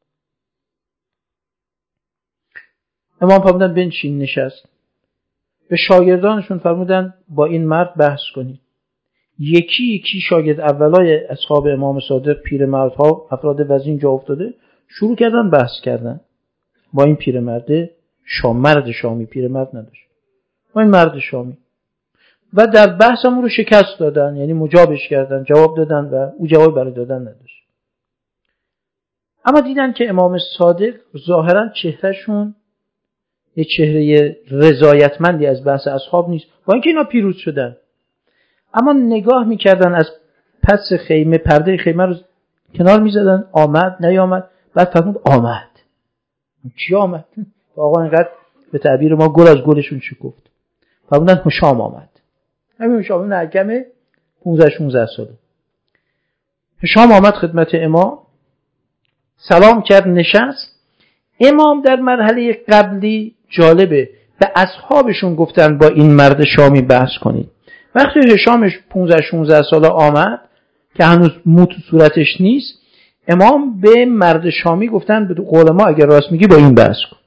امام فرمودن بنشین، نشست. به شاگردانشون فرمودن با این مرد بحث کنید. یکی یکی شاگرد اولای اصحاب امام صادق، پیرمردها، افراد وزین جا افتاده، شروع کردن بحث کردن با این پیرمرد شام، مرد شامی، پیرمرد نداشت، با این مرد شامی، و در بحث هم رو شکست دادن، یعنی مجابش کردن، جواب دادن و او جواب برای دادن نداشت. اما دیدن که امام صادق ظاهرا چهرهشون یه چهره رضایتمندی از بحث اصحاب نیست، با اینکه اینا پیروز شدن، اما نگاه میکردن از پس خیمه، پرده خیمه رو کنار میزدن، آمد نیامد، بعد فرمود آمد. چی آمد؟ آقا اینقدر به تعبیر ما گل از گلشون شکفت. فرمودن هشام آمد. همین هشام بن حکم پانزده شانزده ساله. هشام آمد خدمت امام، سلام کرد، نشست. امام در مرحله قبلی جالبه به اصحابشون گفتن با این مرد شامی بحث کنید. وقتی هشامش پانزده شانزده ساله آمد که هنوز مو تو صورتش نیست، امام به مرد شامی گفتن به قول ما اگر راست میگی با این بحث کن.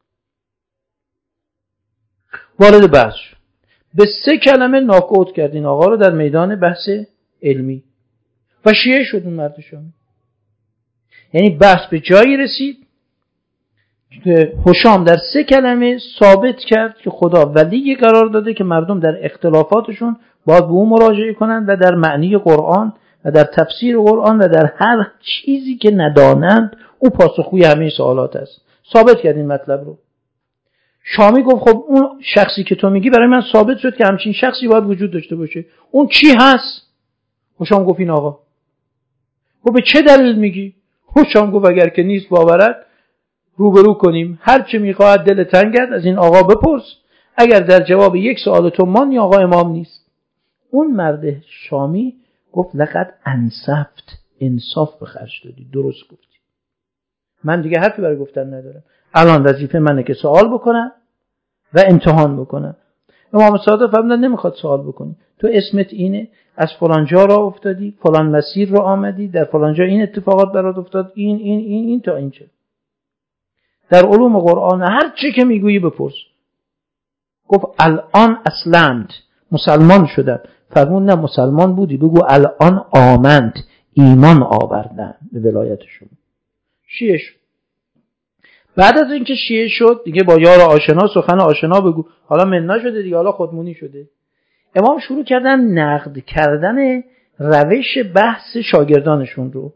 وارد بحث شد. به سه کلمه ناکوت کردین آقا رو در میدان بحث علمی و شیعه شد اون مرد شامی. یعنی بحث به جایی رسید که هشام در سه کلمه ثابت کرد که خدا ولی قرار داده که مردم در اختلافاتشون باید به او مراجعه کنند و در معنی قرآن و در تفسیر قرآن و در هر چیزی که ندانند او پاسخگوی همه سوالات است. ثابت کرد این مطلب رو. شامی گفت خب اون شخصی که تو میگی برای من ثابت شد که همچین شخصی باید وجود داشته باشه، اون کی هست؟ هشام گفت این آقا. گفت به چه دلیل میگی؟ هشام گفت اگر که نیست باورت روبرو کنیم، هر چه میخواهد دل تنگت از این آقا بپرس، اگر در جواب یک سوال تو مانی آقا امام نیست. اون مرد شامی گفت لقد انصفت، انصاف به خرج دادی، درست گفتی، من دیگه حرفی برای گفتن ندارم، الان وظیفه منه که سوال بکنم و امتحان بکنم. امام صادق فرمودن نمیخواد سوال بکنی، تو اسمت اینه، از فلان جا را افتادی، فلان مسیر را آمدی، در فلان جا این اتفاقات برات افتاد، این این این این تا اینجا. در علوم قرآن هر چی که میگویی بپرس. گفت الان اسلمت، مسلمان شدم. فرمود نه مسلمان بودی، بگو الان آمنت، ایمان آوردن به ولایت شما. شیعه شد. بعد از اینکه شیعه شد دیگه با یار آشنا سخن آشنا بگو، حالا مننا شده دیگه، حالا خودمونی شده. امام شروع کردن نقد کردن روش بحث شاگردانشون رو.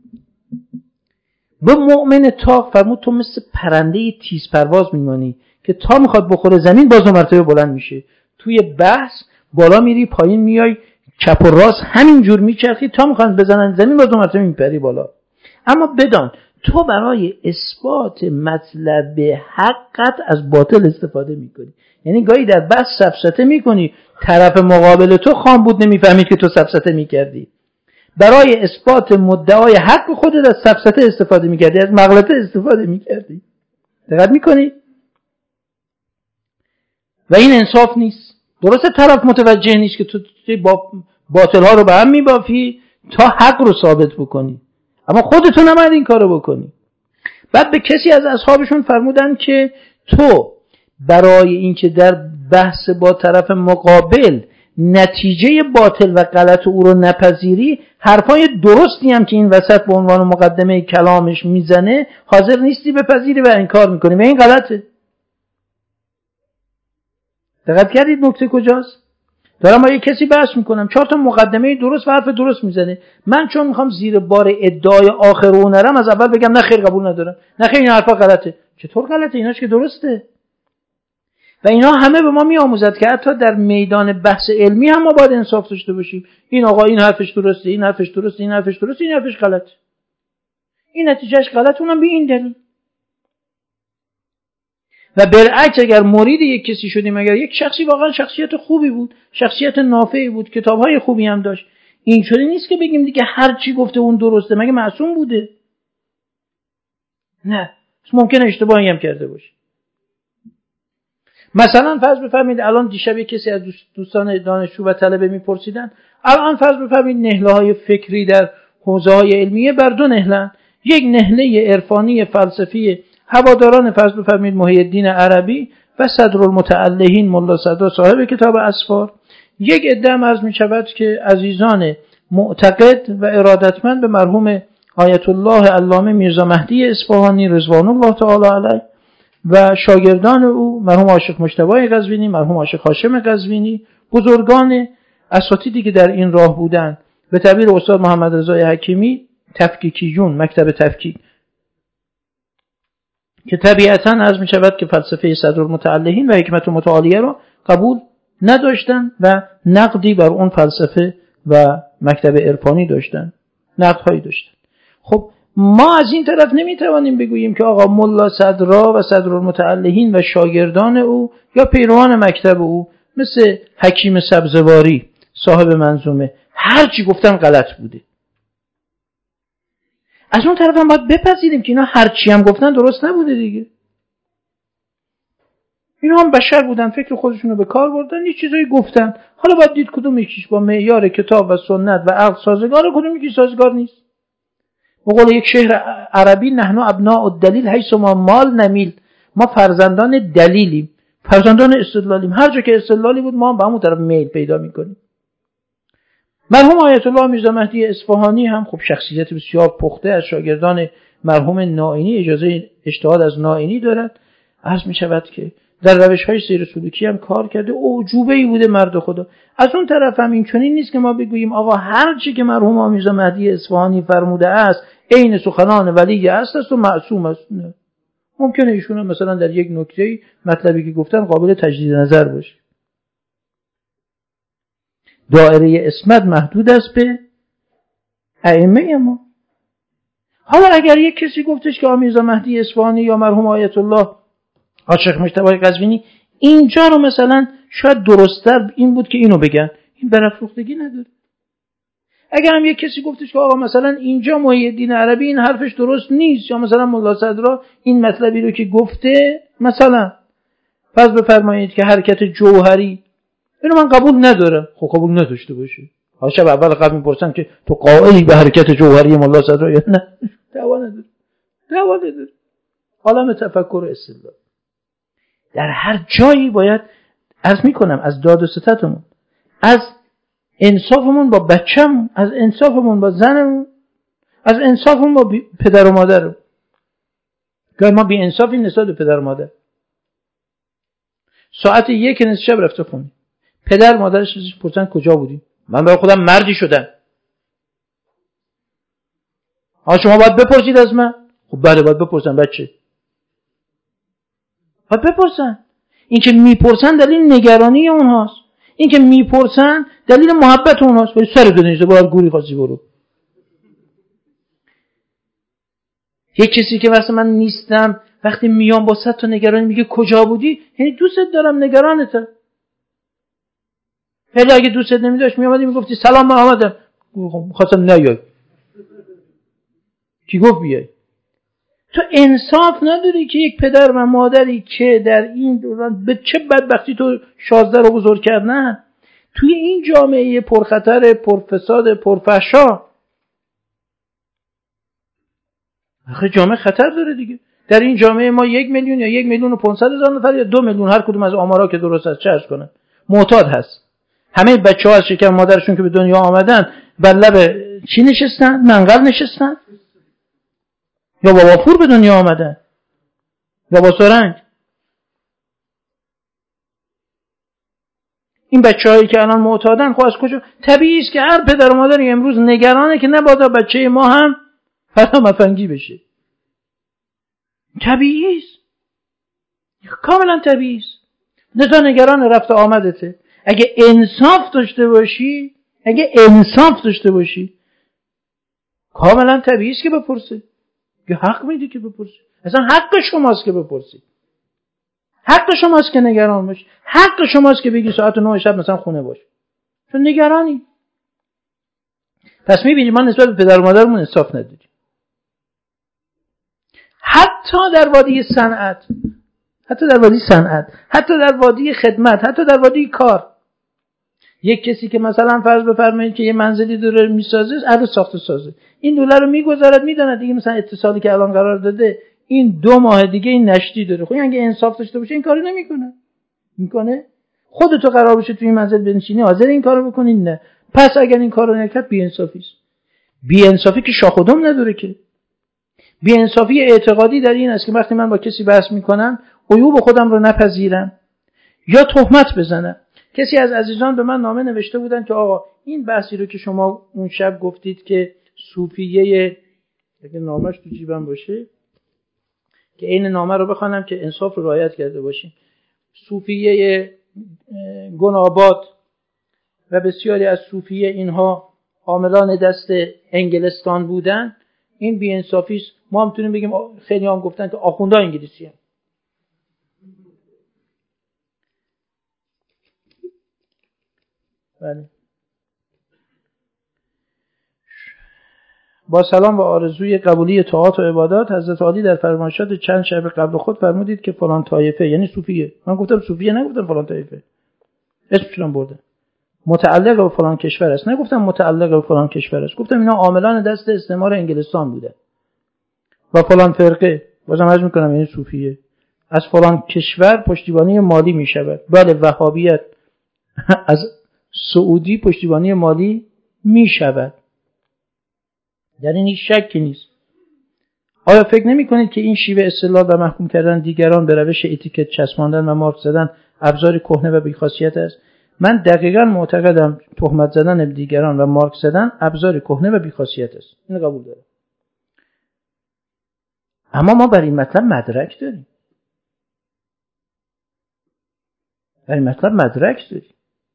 به مؤمن تاق فرمود تو مثل پرنده تیز پرواز میمانی که تا میخواد بخوره زمین باز دو مرتبه بلند میشه. توی بحث بالا میری پایین میای، چپ و راست همینجور میچرخی تا میخوان بزنن زمین باز دو مرتبه میپری بالا. اما بدان تو برای اثبات مطلب حقت از باطل استفاده میکنی. یعنی گاهی در بحث سفسطه میکنی، طرف مقابل تو خام بود نمیفهمید که تو سفسطه میکردی. برای اثبات مدعای حق خودت از سفسطه استفاده میکردی، از مغلطه استفاده میکردی. دقت میکنی؟ و این انصاف نیست. درسته طرف متوجه نیست که تو با باطل ها رو به هم میبافی تا حق رو ثابت بکنی، اما خودتون نباید این کارو بکنی. بعد به کسی از اصحابشون فرمودن که تو برای اینکه در بحث با طرف مقابل نتیجه باطل و غلط او رو نپذیری، حرفای درستی هم که این وسط به عنوان مقدمه کلامش میزنه حاضر نیستی بپذیری و انکار میکنی و این غلطه. دقت کردید نکته کجاست؟ دارم با یک کسی بحث میکنم، چهار تا مقدمه درست و حرف درست میزنه، من چون میخوام زیر بار ادعای آخر او نرم از اول بگم نه خیر قبول ندارم، نه خیر این حرفا غلطه. چطور غلطه؟ ایناش که درسته. و اینا همه به ما میآموزد که حتی در میدان بحث علمی هم ما باید انصاف داشته باشیم. این آقا این حرفش درسته، این حرفش درسته، این حرفش درسته، این حرفش غلطه، این نتیجهش غلطه، اونم به این دلیل. و بالعکس اگر مرید یک کسی شدیم، اگر یک شخصی واقعا شخصیت خوبی بود، شخصیت نافعی بود، کتابهای خوبی هم داشت، این شده نیست که بگیم دیگه هر چی گفته اون درسته. مگه معصوم بوده؟ نه، ممکنه اشتباهی هم کرده باشه. مثلا فرض بفرمایید الان دیشب یک کسی از دوستان دانشجو و طلبه میپرسیدن، الان فرض بفرمایید نهله‌های فکری در حوزه‌های علمیه بر دو نهلن، یک نهله عرفانی فلسفی هواداران فرض بفرمایید محی الدین عربی و صدرالمتعلهین ملا صدرا صاحب کتاب اسفار، یک عده هم عرض می‌شود که عزیزان معتقد و ارادتمند به مرحوم آیت الله علامه میرزا مهدی اصفهانی رضوان الله تعالی علیه و شاگردان او مرحوم عاشق مجتبی قزوینی، مرحوم عاشق هاشم قزوینی، بزرگان اساتیدی که در این راه بودند، به تعبیر استاد محمد رضا حکیمی تفکیکیون، مکتب تفکیک، که طبیعتاً عرض می شود که فلسفه صدرالمتعلهین و حکمت متعالیه رو قبول نداشتن و نقدی بر اون فلسفه و مکتب عرفانی داشتن، نقدهایی داشتن. خب ما از این طرف نمیتوانیم بگوییم که آقا ملا صدرا و صدرالمتعلهین و شاگردان او یا پیروان مکتب او مثل حکیم سبزواری صاحب منظومه هر چی گفتن غلط بوده. از اون طرف هم باید بپذیریم که اینا هر چی هم گفتن درست نبوده دیگه. اینا هم بشر بودن، فکر خودشون رو به کار بردن، یه چیزایی گفتن، حالا باید دید کدوم یکیش با معیار کتاب و سنت و عقل سازگاره، کدوم یکی سازگار نیست. به قول یک شعر عربی نحن ابناء الدلیل حیث ما مال نمیل، ما فرزندان دلیلیم، فرزندان استدلالیم، هر جا که استدلالی بود ما هم به همون طرف میل پیدا میکنیم. مرحوم آیت الله میرزا مهدی اصفهانی هم خب شخصیت بسیار پخته از شاگردان مرحوم نائینی، اجازه اجتهاد از نائینی دارد. عرض می شود که در روش‌های سیر سلوکی هم کار کرده، اعجوبه‌ای بوده مرد خدا. از اون طرف هم این چنین نیست که ما بگوییم آقا هر چی که مرحوم میرزا مهدی اصفهانی فرموده است عین سخنان ولی اصل است و معصوم است. نه. ممکنه ایشون مثلا در یک نکته مطلبی که گفتن قابل تجدید نظر باشه. دایره عصمت محدود است به ائمه ما. حالا اگر یک کسی گفتش که میرزا مهدی اصفهانی یا مرحوم آیت الله حاج مجتبی قزوینی اینجا رو مثلا شاید درست‌تر این بود که اینو بگن، این برافروختگی نداره. اگر هم یک کسی گفتش که آقا مثلا اینجا محی الدین عربی این حرفش درست نیست، یا مثلا ملا صدرا این مطلبی رو که گفته مثلا فرض بفرمایید که حرکت جوهری، اینو من قبول ندارم. خب قبول نداشته باشه. حالا شب اول قبل میپرسن که تو قائلی به حرکت جوهری ملا صدرا یا نه؟ دعوا نداره. دعوا نداره. عالم تفکر و استدلال. در هر جایی باید عرض میکنم از داد و ستدمون، از انصافمون با بچه‌مون، از انصافمون با زنمون، از انصافمون با پدر و مادرمون. که ما بی انصافی نسبت به پدر و مادر. ساعت یک نصف شب رفته خونه، پدر مادرش ازش پرسن کجا بودی؟ من برای خودم مردی شدم. آ شما باید بپرسید از من. خب بله باید بپرسن بچه. باید بپرسن. این که میپرسن دلیل نگرانی اونهاست. این که میپرسن دلیل محبت اونهاست. ولی سر دنیزه باید گوری خواستی برو. یک کسی که واسه من نیستم وقتی میام با صد تا نگرانی میگه کجا بودی، یعنی دوستت دارم نگرانته. ولی اگه دوستت نمیداشت میامدی میگفتی سلام من آمدم، خواستم نیای. کی گفت بیای؟ تو انصاف نداری که یک پدر و مادری که در این دوران به چه بدبختی تو شازده رو بزرگ کردن، توی این جامعه پرخطر، پرفساد، پرفحشا، آخه جامعه خطر داره دیگه. در این جامعه ما یک میلیون یا یک میلیون و پانصد هزار نفر یا دو میلیون، هر کدوم از آمارا که درست است چه عرض کنن، معتاد هست. همه بچه‌ها از شکم مادرشون که به دنیا آمدن بر لب چی نشستن؟ منقل نشستن؟ یا با وافور به دنیا آمدن؟ یا با سرنگ؟ این بچه‌هایی که الان معتادن خب از کجا؟ طبیعی است که هر پدر و مادری امروز نگرانه که نبادا بچه ما هم فردا مفنگی بشه. طبیعی است. کاملا طبیعی است. لذا نگران رفت آمدته. اگه انصاف داشته باشی، اگه انصاف داشته باشی، کاملا طبیعی است که بپرسی. یه حق میدی که بپرسی. اصلا حق شماست که بپرسی. حق شماست که نگران باشی. حق شماست که بگی ساعت نه شب مثلا خونه باش. چون نگرانی. پس میبینی ما نسبت به پدر و مادرمون انصاف نداریم. حتی در وادی صنعت، حتی در وادی صنعت، حتی در وادی خدمت، حتی در وادی کار، یک کسی که مثلا فرض بفرمایید که یه منزلی داره میسازه، اهل ساخت سازه، این دلار رو میگذارد، میدونه دیگه مثلا اتصالی که الان قرار داده این دو ماه دیگه این نشتی داره. خب اگه انصاف داشته باشه این کارو نمیکنه. میکنه؟ خودت قرار باشه تو این منزل بنشینی حاضر این کارو بکنی؟ نه. پس اگر این کارو نکرد بی انصافی است. بی انصافی که شاخ و دم نداره که. بی انصافی اعتقادی در این است که وقتی من با کسی بحث میکنم عیوب خودم رو نپذیرم یا تهمت بزنم. کسی از عزیزان به من نامه نوشته بودن که آقا این بحثی رو که شما اون شب گفتید که صوفیه، اگه نامش تو جیبم باشه که این نامه رو بخوانم که انصاف رو رعایت کرده باشیم، صوفیه گناباد و بسیاری از صوفیه اینها عاملان دست انگلستان بودن، این بی انصافی است. ما هم میتونیم بگیم خیلی هم گفتن که آخوندا انگلیسی هم. بله. با سلام و آرزوی قبولی طاعات و عبادات، حضرت عالی در فرمایشات چند شب قبل خود فرمودید که فلان طایفه، یعنی صوفیه، من گفتم صوفیه نگفتم فلان طایفه، اسمشون بردم، متعلق به فلان کشور است. نگفتم متعلق به فلان کشور است، گفتم اینا عاملان دست استعمار انگلستان بوده و فلان فرقه، بازم عرض میکنم این صوفیه، از فلان کشور پشتیبانی مالی میشود. بله وهابیت از سعودی پشتیبانی مالی میشود، در این هیچ شکی نیست. آیا فکر نمی کنید که این شیوه استدلال و محکوم کردن دیگران به روش اتیکت چسباندن و مارک زدن ابزار کهنه و بیخاصیت است؟ من دقیقاً معتقدم تهمت زدن به دیگران و مارک زدن ابزار کهنه و بیخاصیت است. اینو قبول دارم. اما ما بر این مطلب مدرک داریم. بر این مطلب مدرک داریم.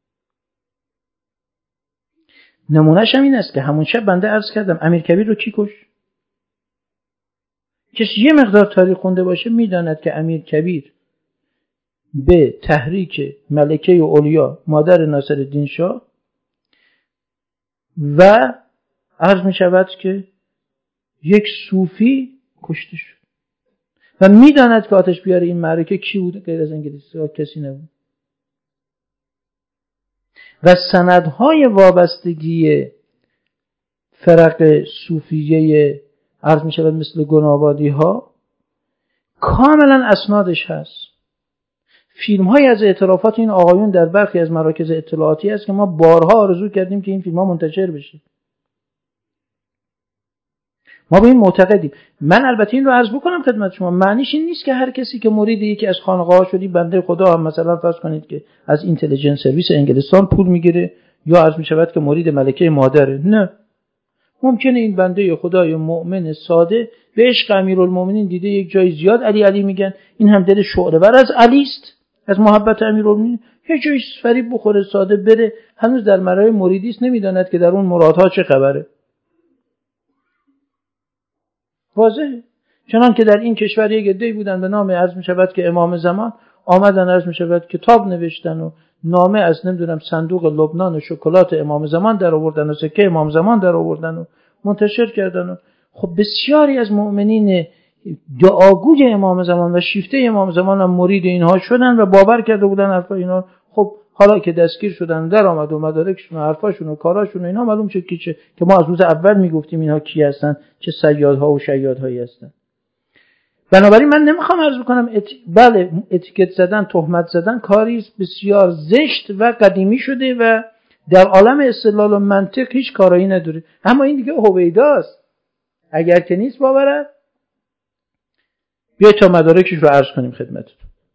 نمونهش هم این است که همون شب بنده عرض کردم امیرکبیر رو کی کش؟ کسی یه مقدار تاریخ خونده باشه میداند که امیرکبیر به تحریک ملکه و اولیا مادر ناصرالدین شاه و عرض می شود که یک صوفی کشته شد و میداند که آتش بیار این معرکه کی بود غیر از انگلیسی؟ کسی نبود. و سندهای وابستگی فرق صوفیه عرض می شود مثل گنابادی ها کاملا اسنادش هست. فیلم های از اعترافات این آقایون در برخی از مراکز اطلاعاتی هست که ما بارها آرزو کردیم که این فیلم ها منتشر بشه. ما به این معتقدیم. من البته این رو عرض بکنم خدمت شما، معنیش این نیست که هر کسی که مرید یکی از خانقاه ها شدی بنده خدا هم مثلا فرض کنید که از اینتلیجنس سرویس انگلستان پول میگیره یا عرض می شود که مرید ملکه مادره. نه، ممکنه این بنده خدای مؤمن ساده به عشق امیرالمومنین دیده یک جای زیاد علی علی میگن، این هم دل شعله ور از علی است، از محبت امیرالمومنین، یه جای فریب بخوره ساده بره، هنوز در مرحله مریدی است، نمیداند که در اون مرادها چه خبره. واضحه. چنان که در این کشور یک عده‌ای بودن به نام عرض می شود که امام زمان آمدن عرض می شود کتاب نوشتن و نامه از نمیدونم صندوق لبنان و شکلات امام زمان در آوردن و سکه امام زمان در آوردن و منتشر کردن و خب بسیاری از مؤمنین دعاگوی امام زمان و شیفته امام زمان هم مرید اینها شدن و باور کرده بودن حرفا اینا. خب حالا که دستگیر شدن در آمد و مدارکشون و حرفاشون و کاراشون و اینا معلوم شد که چه که ما از روز اول میگفتیم اینها کی هستن، چه صیادها و شیادهایی هستن. بنابراین من نمیخوام عرض بکنم ات... بله اتیکت زدن، تهمت زدن کاری بسیار زشت و قدیمی شده و در عالم استدلال و منطق هیچ کارایی نداره. اما این دیگه هویداست. اگر که نیست باوره بیا تا مدارکش رو عرض کنیم خدمتتون.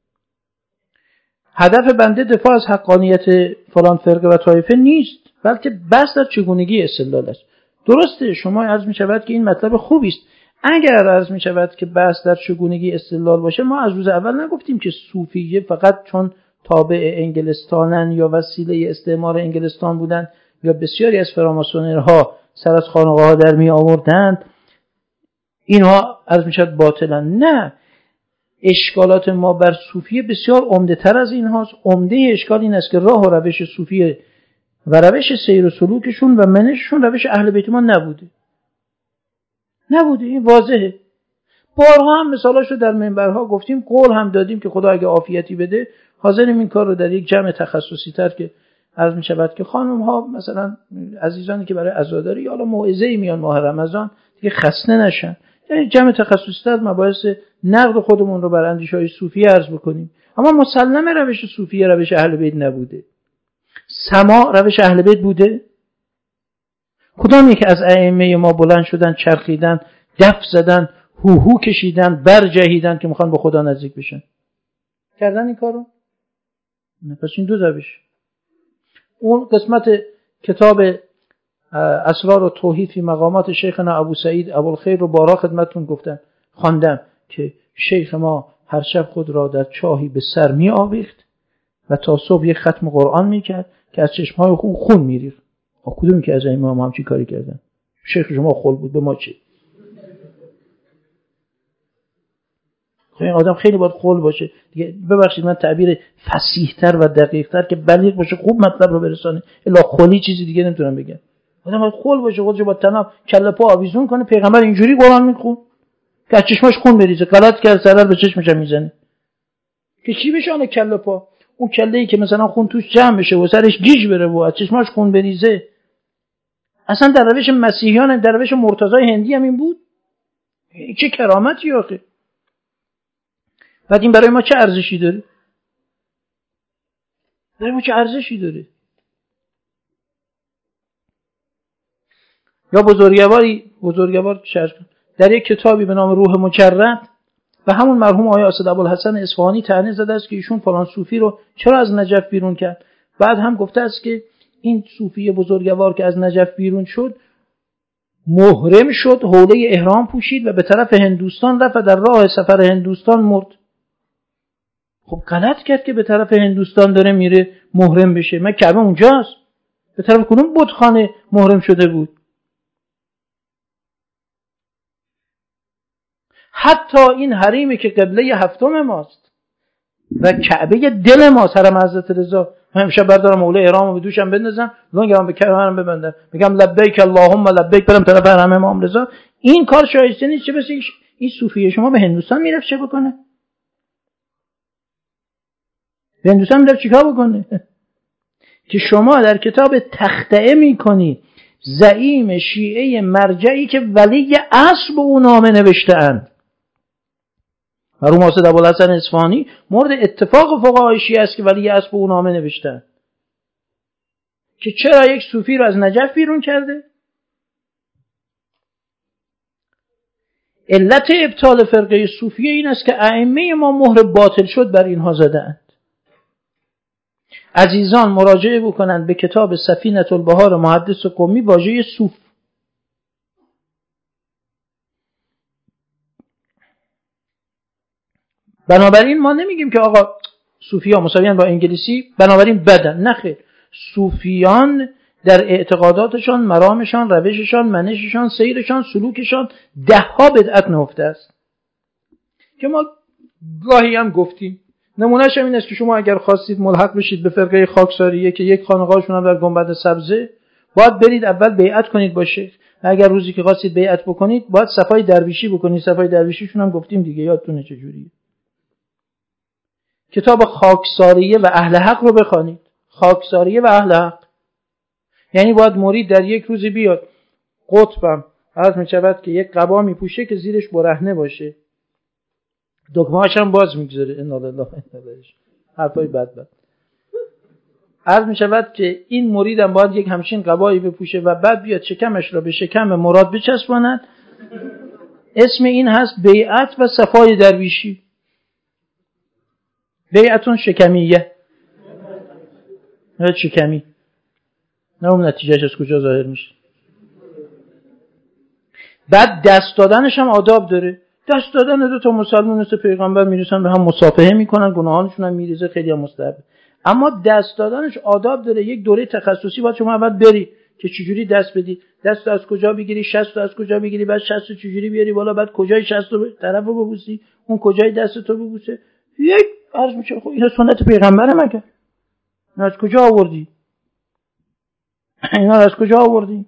هدف بنده دفاع از حقانیت فلان فرقه و طایفه نیست، بلکه بحث در چگونگی استدلال است. درسته شما عرض می شود که این مطلب خوبی است. اگر عرض می شود که بحث در چگونگی استدلال باشه، ما از روز اول نگفتیم که صوفیه فقط چون تابع انگلستانن یا وسیله استعمار انگلستان بودن یا بسیاری از فراماسونرها سر از خانقاه ها در می آوردند اینها عرض می شود باطلن. نه، اشکالات ما بر صوفیه بسیار عمده تر از این هاست. عمده اشکال این است که راه و روش صوفیه و روش سیر و سلوکشون و منششون روش اهل بیت ما نبوده. نبوده، این واضحه. بارها هم مثالاش رو در منبرها گفتیم، قول هم دادیم که خدا اگه عافیتی بده حاضریم این کار رو در یک جمع تخصصی تر که عرض می شود که خانم ها مثلا عزیزانی که برای عزاداری یا موعظه‌ای میان ماه رمضان دیگه خسته نشن، یعنی جمع تخصصی تر مباحث نقد خودمون رو بر اندیشه‌های صوفی عرض بکنیم. اما مسلمه روش صوفیه روش اهل بیت نبوده. سماع روش اهل بیت بوده؟ کدام یک از ائمه ما بلند شدن، چرخیدن، دف زدن، هوهو کشیدن، برجهیدن که میخوان به خدا نزدیک بشن؟ کردن این کارو؟ نه. پس این دو روش. اون قسمت کتاب اسرار و توحید فی مقامات شیخنا ابو سعید ابوالخیر رو بارها خدمتتون گفتم، خواندم که شیخ ما هر شب خود را در چاهی به سر می آویخت و تا صبح یک ختم قرآن میکرد که از چشمهای خون خون میریخت. کدومی که از امام هم چی کاری کردن؟ شیخ شما خل بود، به ما چی؟ خب این آدم خیلی باید خل باشه دیگه. ببخشید من تعبیر فصیح‌تر و دقیق‌تر که بلیغ باشه خوب مطلب رو برسانه، الا خلی چیزی دیگه نمیتونم بگم. آدم باید خل باشه، خودش با تناب کله پا آویزون کنه. پیغمبر اینجوری قرآن میخون که از چشماش خون بریزه، غلط کرد ضرر به چشمش میزنه که چی بشه اون کله پا. اون کله‌ای که مثلا خون توش جمع بشه و سرش گیج بره و از چشماش خون بریزه، اصلا در روش مسیحیان، در روش مرتضای هندی هم این بود. چه کرامتی آخه. بعد این برای ما چه ارزشی داره؟ برای ما چه ارزشی داره؟ یا بزرگواری بزرگوار در یک کتابی به نام روح مجرد و همون مرحوم آقای اسد ابوالحسن اصفهانی طعنه زده است که ایشون فلان صوفی رو چرا از نجف بیرون کرد. بعد هم گفته است که این صوفی بزرگوار که از نجف بیرون شد محرم شد، حوله احرام پوشید و به طرف هندوستان رفت و در راه سفر هندوستان مرد. خب غلط کرد که به طرف هندوستان داره میره محرم بشه. من کعبه اونجاست. به طرف کدوم بتخانه محرم شده بود؟ حتی این حریمی که قبله هفتم ماست و کعبه دل ماست، حرم حضرت رضا، من همیشه بردارم حوله احرامو به دوشم بندازم، لنگم به کعبه‌ام ببندم، میگم لبیک اللهم لبیک، برم طرف حرم امام رضا. این کار شایسته نیست. چه بس این صوفیه شما به هندوستان میرفت چه بکنه؟ به هندوستان میرفت چیکار بکنه؟ که شما در کتاب تخطئه میکنی زعیم شیعه مرجعی که ولی اصل به اون نامه نوشته اند. مرحوم اسد ابوالحسن اصفهانی مورد اتفاق فقهای شیعه است که ولی اصل به اون نامه نوشته اند که چرا یک صوفی رو از نجف بیرون کرده. علت ابطال فرقه صوفیه این است که ائمه ما مهر باطل شد بر اینها زدند. عزیزان مراجعه بکنند به کتاب سفینة البحار محدث قمی واژه صوف. بنابراین ما نمیگیم که آقا صوفیان مساویان با انگلیسی بنابراین بدن. نه خیر، صوفیان در اعتقاداتشان، مرامشان، روششان، منششان، سیرشان، سلوکشان ده ها بدعت نهفته است که ما گاهی هم گفتیم. نمونهش این است که شما اگر خواستید ملحق بشید به فرقه خاکساریه که یک خانقاهشون هم در گنبد سبزه، باید برید اول بیعت کنید با شیخ. اگر روزی که خواستید بیعت بکنید باید صفای درویشی بکنید. صفای درویشیشون هم گفتیم دیگه، یادتونه چجوریه. کتاب خاکساریه و اهل حق رو بخوانید. خاکساریه و اهل حق یعنی باید مرید در یک روزی بیاد قطبم عرض می شود که یک قبا می پوشه که زیرش برهنه باشه، دکمه‌اش هم باز میگذاره. انا لله و انا الیه. حرفای بد بد. عرض می شود که این مریدم باید یک همچین قبایی بپوشه و بعد بیاد شکمش را به شکم مراد بچسباند. اسم این هست بیعت و صفای درویشی. بیعتون شکمیه، نه شکمی، نه اون نتیجهش از کجا ظاهر میشه. بعد دست دادنش هم آداب داره. دست دادن دو تا مسلمان مثل پیغمبر میرسن به هم مصافحه میکنن، گناهانشون هم میریزه، خیلی هم مستحب. اما دست دادنش آداب داره. یک دوره تخصصی باید شما اول بری که چجوری دست بدی، دست از کجا بگیری، شست از کجا بگیری، بعد شست چجوری بیاری بالا، بعد کجای شست رو طرفو ببوسی، اون کجای دستتو ببوسه. یک عرض میشه خب اینا سنت پیغمبره مگه؟ اینا از کجا آوردی؟ اینا از کجا آوردی؟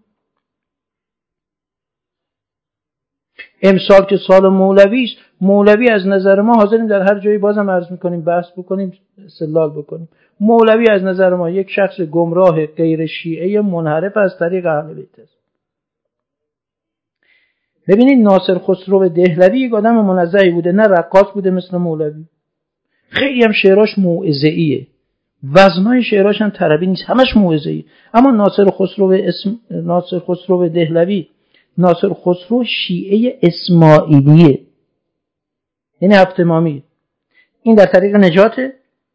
امسال که سال مولوی است، مولوی از نظر ما حاضریم در هر جایی بازم عرض میکنیم بحث بکنیم استدلال بکنیم، مولوی از نظر ما یک شخص گمراه غیر شیعه منحرف از طریق اهل بیت است. ببینید ناصر خسرو دهلوی یک آدم منزهی بوده، نه رقاص بوده مثل مولوی. خیلی هم شعراش موعظه‌ایه، وزنای شعراش هم طربی نیست، همش موعظه‌ای. اما ناصر خسرو اسم ناصر خسرو دهلوی، ناصر خسرو شیعه اسماعیلیه، یعنی هفت امامی. این در طریق نجاته.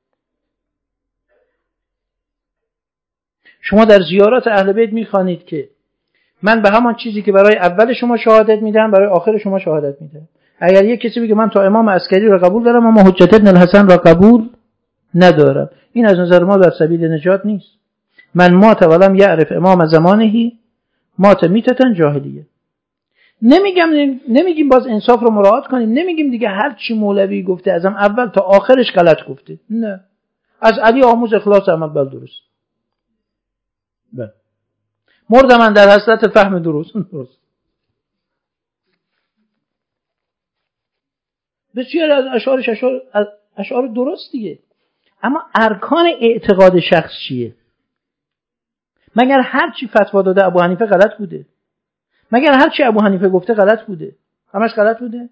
شما در زیارات اهل بیت میخوانید که من به همان چیزی که برای اول شما شهادت میدم برای آخر شما شهادت میدم. اگر یک کسی بگه من تا امام عسکری را قبول دارم اما حجت ابن الحسن را قبول ندارم، این از نظر ما در سبیل نجات نیست. من مات ولم یعرف امام زمانهی مات میتتن جاهلیه. نمیگم نمیگیم باز انصاف رو مراعات کنیم، نمیگیم دیگه هر چی مولوی گفته ازم اول تا آخرش غلط گفته. نه، از علی آموز اخلاص عمل بل درست. بله، مرد من در حسرت فهم درست. درست. بسیار از اشعارش اشعار اشعار درست دیگه. اما ارکان اعتقاد شخص چیه؟ مگر هر چی فتوا داده ابو حنیفه غلط بوده؟ مگر هر چی ابو حنیفه گفته غلط بوده؟ همش غلط بوده؟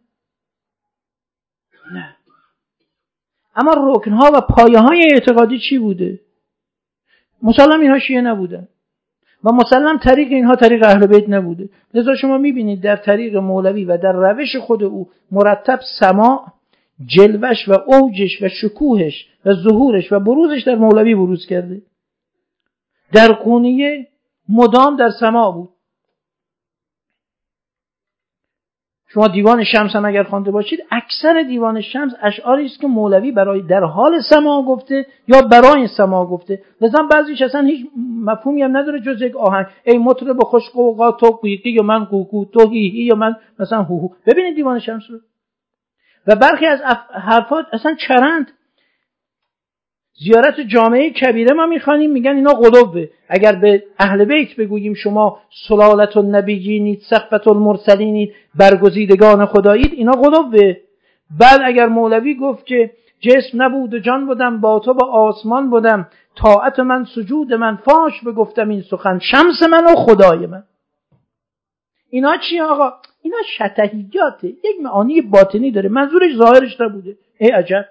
نه. اما رکنها و پایه های اعتقادی چی بوده؟ مسلم اینها شیعه نبودن و مسلم طریق اینها طریق اهل بیت نبوده. لذا شما میبینید در طریق مولوی و در روش خود او مرتب سماع، جلوش و اوجش و شکوهش و ظهورش و بروزش در مولوی بروز کرده. در قونیه مدام در سماع بود. شما دیوان شمس هم اگر خوانده باشید، اکثر دیوان شمس اشعاری است که مولوی برای در حال سماع گفته یا برای سماع گفته. لذا بعضیش اصلا هیچ مفهومی هم نداره جز یک آهنگ، ای مطرب خوش قوقا تو قیقی یا من قوقو، تو هی هی یا من مثلا هو هو. ببینید دیوان شمس رو. و برخی از حرفات اصلا چرند. زیارت جامعه کبیره ما میخوانیم، میگن اینا غلوه. اگر به اهل بیت بگوییم شما سلالت النبیینید، صفوت المرسلینید، برگزیدگان خدایید، اینا غلوه. بعد اگر مولوی گفت که جسم نبود و جان بودم، با تو با آسمان بودم، طاعت من سجود من، فاش بگفتم این سخن، شمس من و خدای من. اینا چی آقا؟ اینا شطحیاته، یک معانی باطنی داره، منظورش ظاهرش نبوده. ای عجب.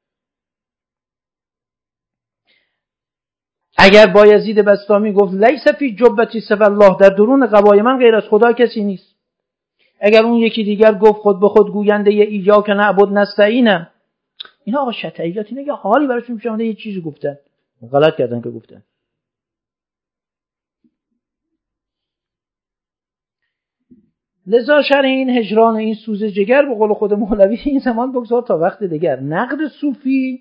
اگر بایزید بسطامی گفت لیس فی جبتی سوی الله، در درون قبای من غیر از خدا کسی نیست. اگر اون یکی دیگر گفت خود به خود گوینده ایاک نعبد نستعینم، اینا آقا شطحیات، اینا یه حالی براشون پیش اومده، یه چیزی گفتن، غلط کردن که گفتن. لذا شرح این هجران و این سوز جگر به قول خود مولوی این زمان بگذار تا وقت دیگر. نقد صوفی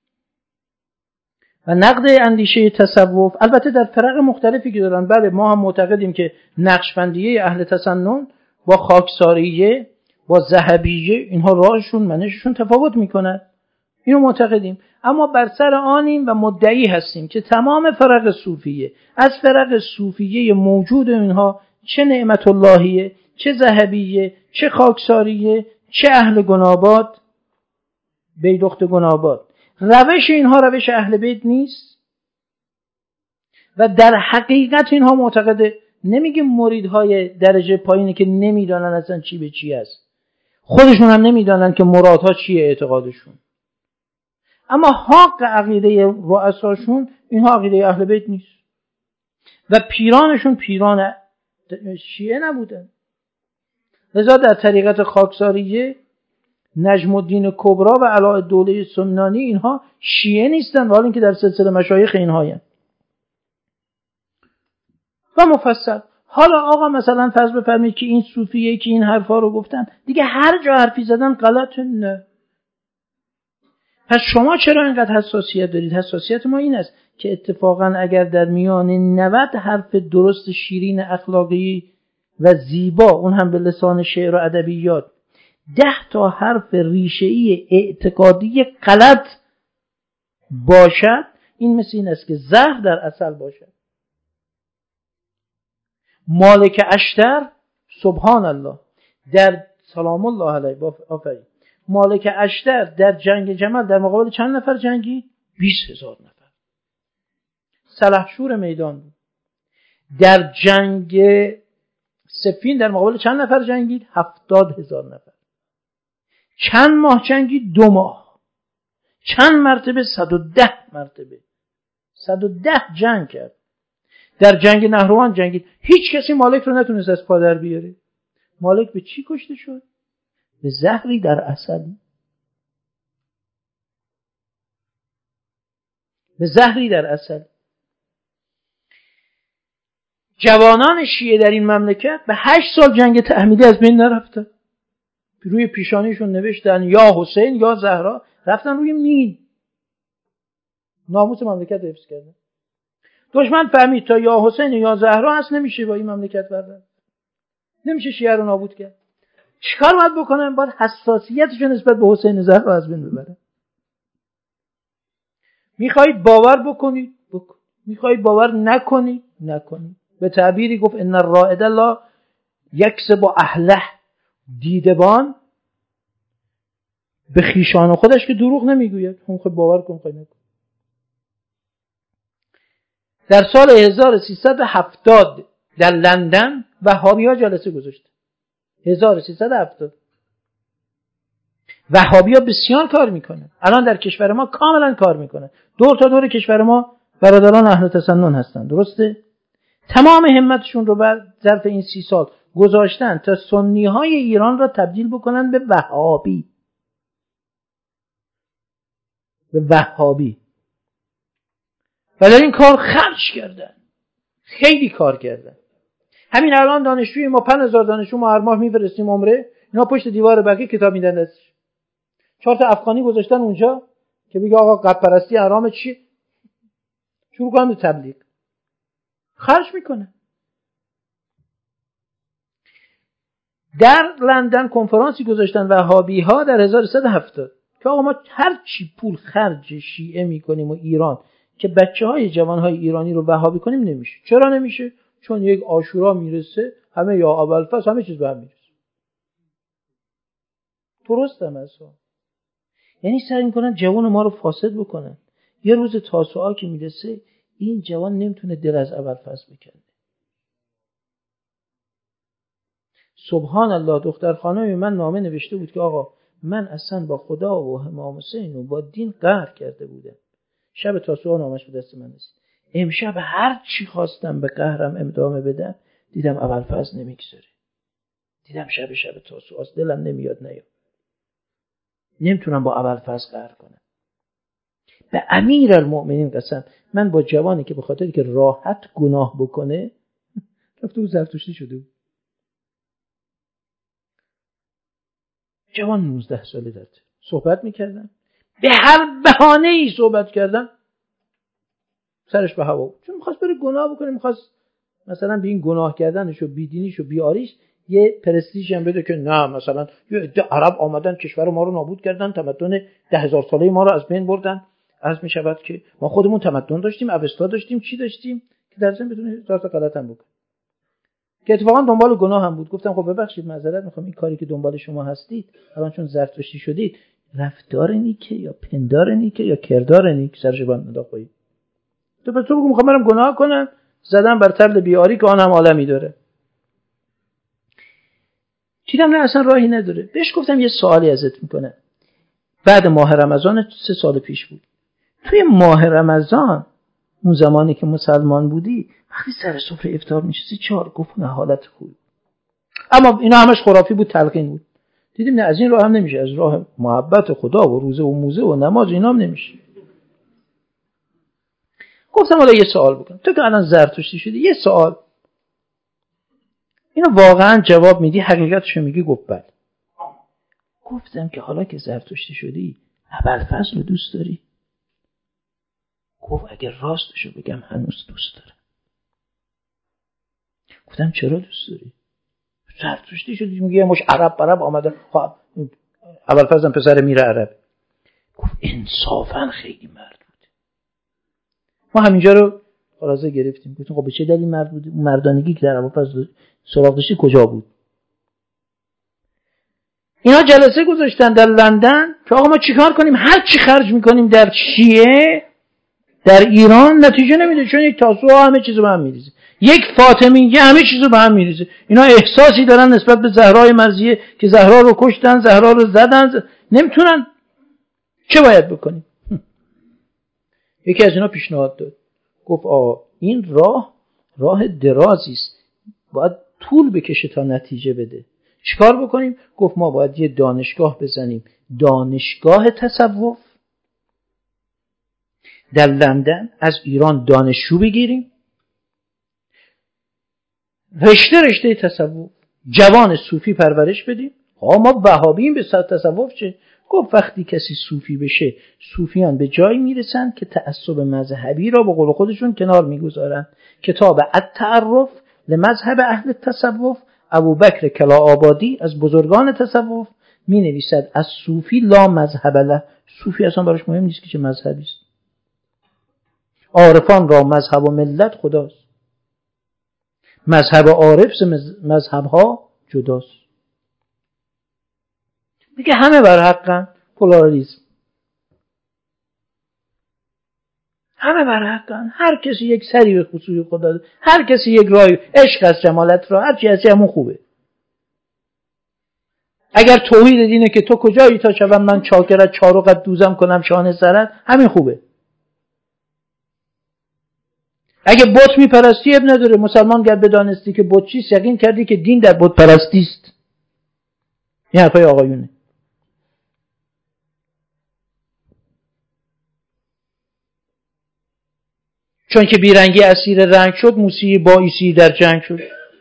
و نقد اندیشه تصوف البته در فرق مختلفی که دارن. بله ما هم معتقدیم که نقشبندیه اهل تسنن با خاکساریه با ذهبیه اینها راهشون منششون تفاوت میکنن، اینو معتقدیم. اما بر سر آنیم و مدعی هستیم که تمام فرق صوفیه، از فرق صوفیه موجود اینها، چه نعمت اللهیه، چه ذهبیه، چه خاکساریه، چه اهل گناباد، بیدخت گناباد، روش اینها روش اهل بیت نیست. و در حقیقت اینها معتقده، نمیگیم مریدهای درجه پایینه که نمیدانن اصلا چی به چی است، خودشون هم نمیدانن که مرادها چیه اعتقادشون. اما حق عقیده رؤساشون اینها عقیده اهل بیت نیست و پیرانشون پیران شیعه نبودن. لذا در طریقت خاکساریه نجم الدین کبرا و علاءالدوله سمنانی اینها شیعه نیستن، ولی اینکه در سلسله مشایخ اینها هستند. و مفصل حالا آقا مثلا فرض بفرمایید که این صوفیه که این حرفا رو گفتن دیگه هر جا حرفی زدن غلطه. نه. پس شما چرا اینقدر حساسیت دارید؟ حساسیت ما این است که اتفاقا اگر در میان نود حرف درست شیرین اخلاقی و زیبا، اون هم به لسان شعر و ادبیات، ده تا حرف ریشه‌ای اعتقادی غلط باشد، این مثل این است که زهر در عسل باشد. مالک اشتر سبحان الله در سلام الله علیه آفرین مالک اشتر در جنگ جمل در مقابل چند نفر جنگید؟ بیست هزار نفر. سلحشور میدان بود. در جنگ سفین در مقابل چند نفر جنگید؟ هفتاد هزار نفر. چند ماه جنگید؟ دو ماه. چند مرتبه؟ صد و ده مرتبه. صد و ده جنگ کرد. در جنگ نهروان جنگید. هیچ کسی مالک رو نتونست از پا در بیاره. مالک به چی کشته شد؟ به زهری در عسل. به زهری در عسل. جوانان شیعه در این مملکت به هشت سال جنگ تحمیلی از بین نرفتن. روی پیشانیشون نوشتن یا حسین یا زهرا، رفتن روی مین. ناموس مملکت حفظ کردن. دشمن فهمید تا یا حسین یا زهرا هست نمیشه با این مملکت بردن، نمیشه شیعه رو نابود کرد. چیکار باید بکنن؟ باید حساسیتشون نسبت به حسین زهرا از بین ببرن. میخواید باور بکنید بکن، میخواید باور نکنید نکنید. به تعبیری گفت ان الرائد لا یکسب اهله، دیدبان به خیشان خودش که دروغ نمیگوید. هم خود باور کن خواهی نکن. در سال هزار و سیصد و هفتاد در لندن وهابی‌ها جلسه گذاشتن. هزار و سیصد و هفتاد وهابی‌ها بسیار کار میکنن. الان در کشور ما کاملا کار میکنن. دور تا دور کشور ما برادران اهل تسنن هستن. درسته؟ تمام همتشون رو بر ظرف این سی سال گذاشتن تا سنی‌های ایران را تبدیل بکنن به وهابی. به وهابی. و در این کار خرج کردن. خیلی کار کردن. همین الان دانشجوی ما پنج هزار دانشجو ما هر ماه میفرستیم عمره، اینا پشت دیوار بقیه کتاب میدن دستش. چهار تا افغانی گذاشتن اونجا که بگه آقا قبر پرستی حرامه، چی؟ شروع کنن به تبلیغ. خرج میکنه. در لندن کنفرانسی گذاشتن وهابی ها در هزار و سیصد و هفتاد که آقا ما هر چی پول خرج شیعه میکنیم و ایران که بچه های جوان های ایرانی رو وهابی کنیم نمیشه. چرا نمیشه؟ چون یک عاشورا میرسه همه یا ابوالفضل همه چیز به هم میرسه. درسته مثلا. یعنی سعی میکنن جوان ما رو فاسد بکنن. یه روز تاسوعا که میرسه این جوان نمیتونه دل از ابوالفضل بکنه. سبحان الله دختر خانم من نامه نوشته بود که آقا من اصلا با خدا و امام حسین و با دین قهر کرده بودم. شب تاسوعا نامش به دست من رسید. امشب هر چی خواستم به قهرم ادامه بدم دیدم ابوالفضل نمیگذاره. دیدم شب شب تاسوعا دلم نمیاد نیام. نمیتونم با ابوالفضل قهر کنم. به امیرالمؤمنین قسم من با جوانی که به خاطری که راحت گناه بکنه رفته و زرتشتی شده بود. جوان نوزده ساله داد. صحبت میکردم. به هر بهانه‌ای صحبت کردم. سرش به هوا. چون می‌خواست بره گناه بکنه، می‌خواست مثلا به این گناه کردنش و بیدینیش و بیاریش یه پرستیژ هم بده که نه مثلا یه عده عرب آمدن کشور ما رو نابود کردن، تمدن ده هزار ساله ما رو از بین بردن. عرض می‌شود که ما خودمون تمدن داشتیم، اوستا داشتیم، چی داشتیم که در ضمن بتونه هزار تا غلط هم بکنه. که اتفاقا دنبال گناه هم بود. گفتم خب ببخشید معذرت می‌خوام این کاری که دنبال شما هستید الان چون زرتشتی شدید رفتار نیکه یا پندار نیکه یا کردار نیک سرش باند نداخوید. تو به تو بگو میخوام برم گناه کنم، زدم بر طبل بیاری که آن هم عالمی داره. دیدم نه اصلا راهی نداره. بهش گفتم یه سوالی ازت میکنه. بعد ماه رمضان سه سال پیش بود. توی ماه رمضان اون زمانی که مسلمان بودی وقتی سر سفره افطار میشستی چهار گفت نه حالت خوب. اما اینا همش خرافی بود، تلقین بود. دیدیم نه از این راه هم نمیشه، از راه محبت خدا و روزه و موزه و نماز اینا هم نمیشه. گفتم حالا یه سوال بکن. تو که الان زرتشتی شدی یه سوال. اینو واقعا جواب میدی حقیقتشو میگی؟ گفت بله. گفتم که حالا که زرتشتی شدی ابوالفضل رو دوست داری؟ گفت اگر راستشو بگم هنوز دوست دارم. گفتم چرا دوست داری؟ زرتشتی شدی میگه یه مش عرب عرب آمده. ابوالفضل پسر میره عرب. گفت انصافا خیلی مرد بود. ما همینجا رو خلاصه گرفتیم. گفتم خب به چه دلیل مرد بود؟ اون مردانگی که در ابوالفضل سراغ داشتی کجا بود؟ اینا جلسه گذاشتن در لندن که آقا ما چیکار کنیم؟ هر چی خرج میکنیم در شیعه در ایران نتیجه نمیده، چون یک تاسوعا همه چیزو به هم میریزه، یک فاطمیه همه چیزو به هم میریزه. اینا احساسی دارن نسبت به زهرای مرضیه که زهرا رو کشتن، زهرا رو زدن، ز... نمیتونن. چه باید بکنیم؟ یکی از اینا پیشنهاد داد. گفت آقا این راه راه درازی است، باید طول بکشه تا نتیجه بده. چیکار بکنیم؟ گفت ما باید یه دانشگاه بزنیم، دانشگاه تصوف در لندن، از ایران دانشجو بگیریم، رشته رشته تصوف جوان صوفی پرورش بدیم. ها ما وهابیم به سر تصوف چه؟ گفت وقتی کسی صوفی بشه صوفیان به جایی میرسن که تعصب مذهبی را به قول خودشون کنار میگذارن. کتاب التعرف لمذهب اهل التصوف ابوبکر کلاآبادی از بزرگان تصوف می نویسد از صوفی لا مذهب له. صوفی اصلا براش مهم نیست که چه مذهبی است. عارفان را مذهب و ملت خداست، مذهب عارف مذهب ها جداست. میگه همه بر حقن، پلاریسم. همه بر حقن، هر کسی یک سری به خصوصی خدا داره، هر کسی یک راه، عشق از جمالت را، هر چی هستی همون خوبه. اگر توحید دینه که تو کجایی تا شوم من چاکرت چارقت دوزم کنم شانه سرت، همین خوبه. اگه بت میپرستی اب نداره، مسلمان گر بدانستی که بت چیست یقین کردی که دین در بت پرستی است. این حرفای آقایونه. چون که بیرنگی اسیر رنگ شد، موسیقی با عیسی در جنگ شد.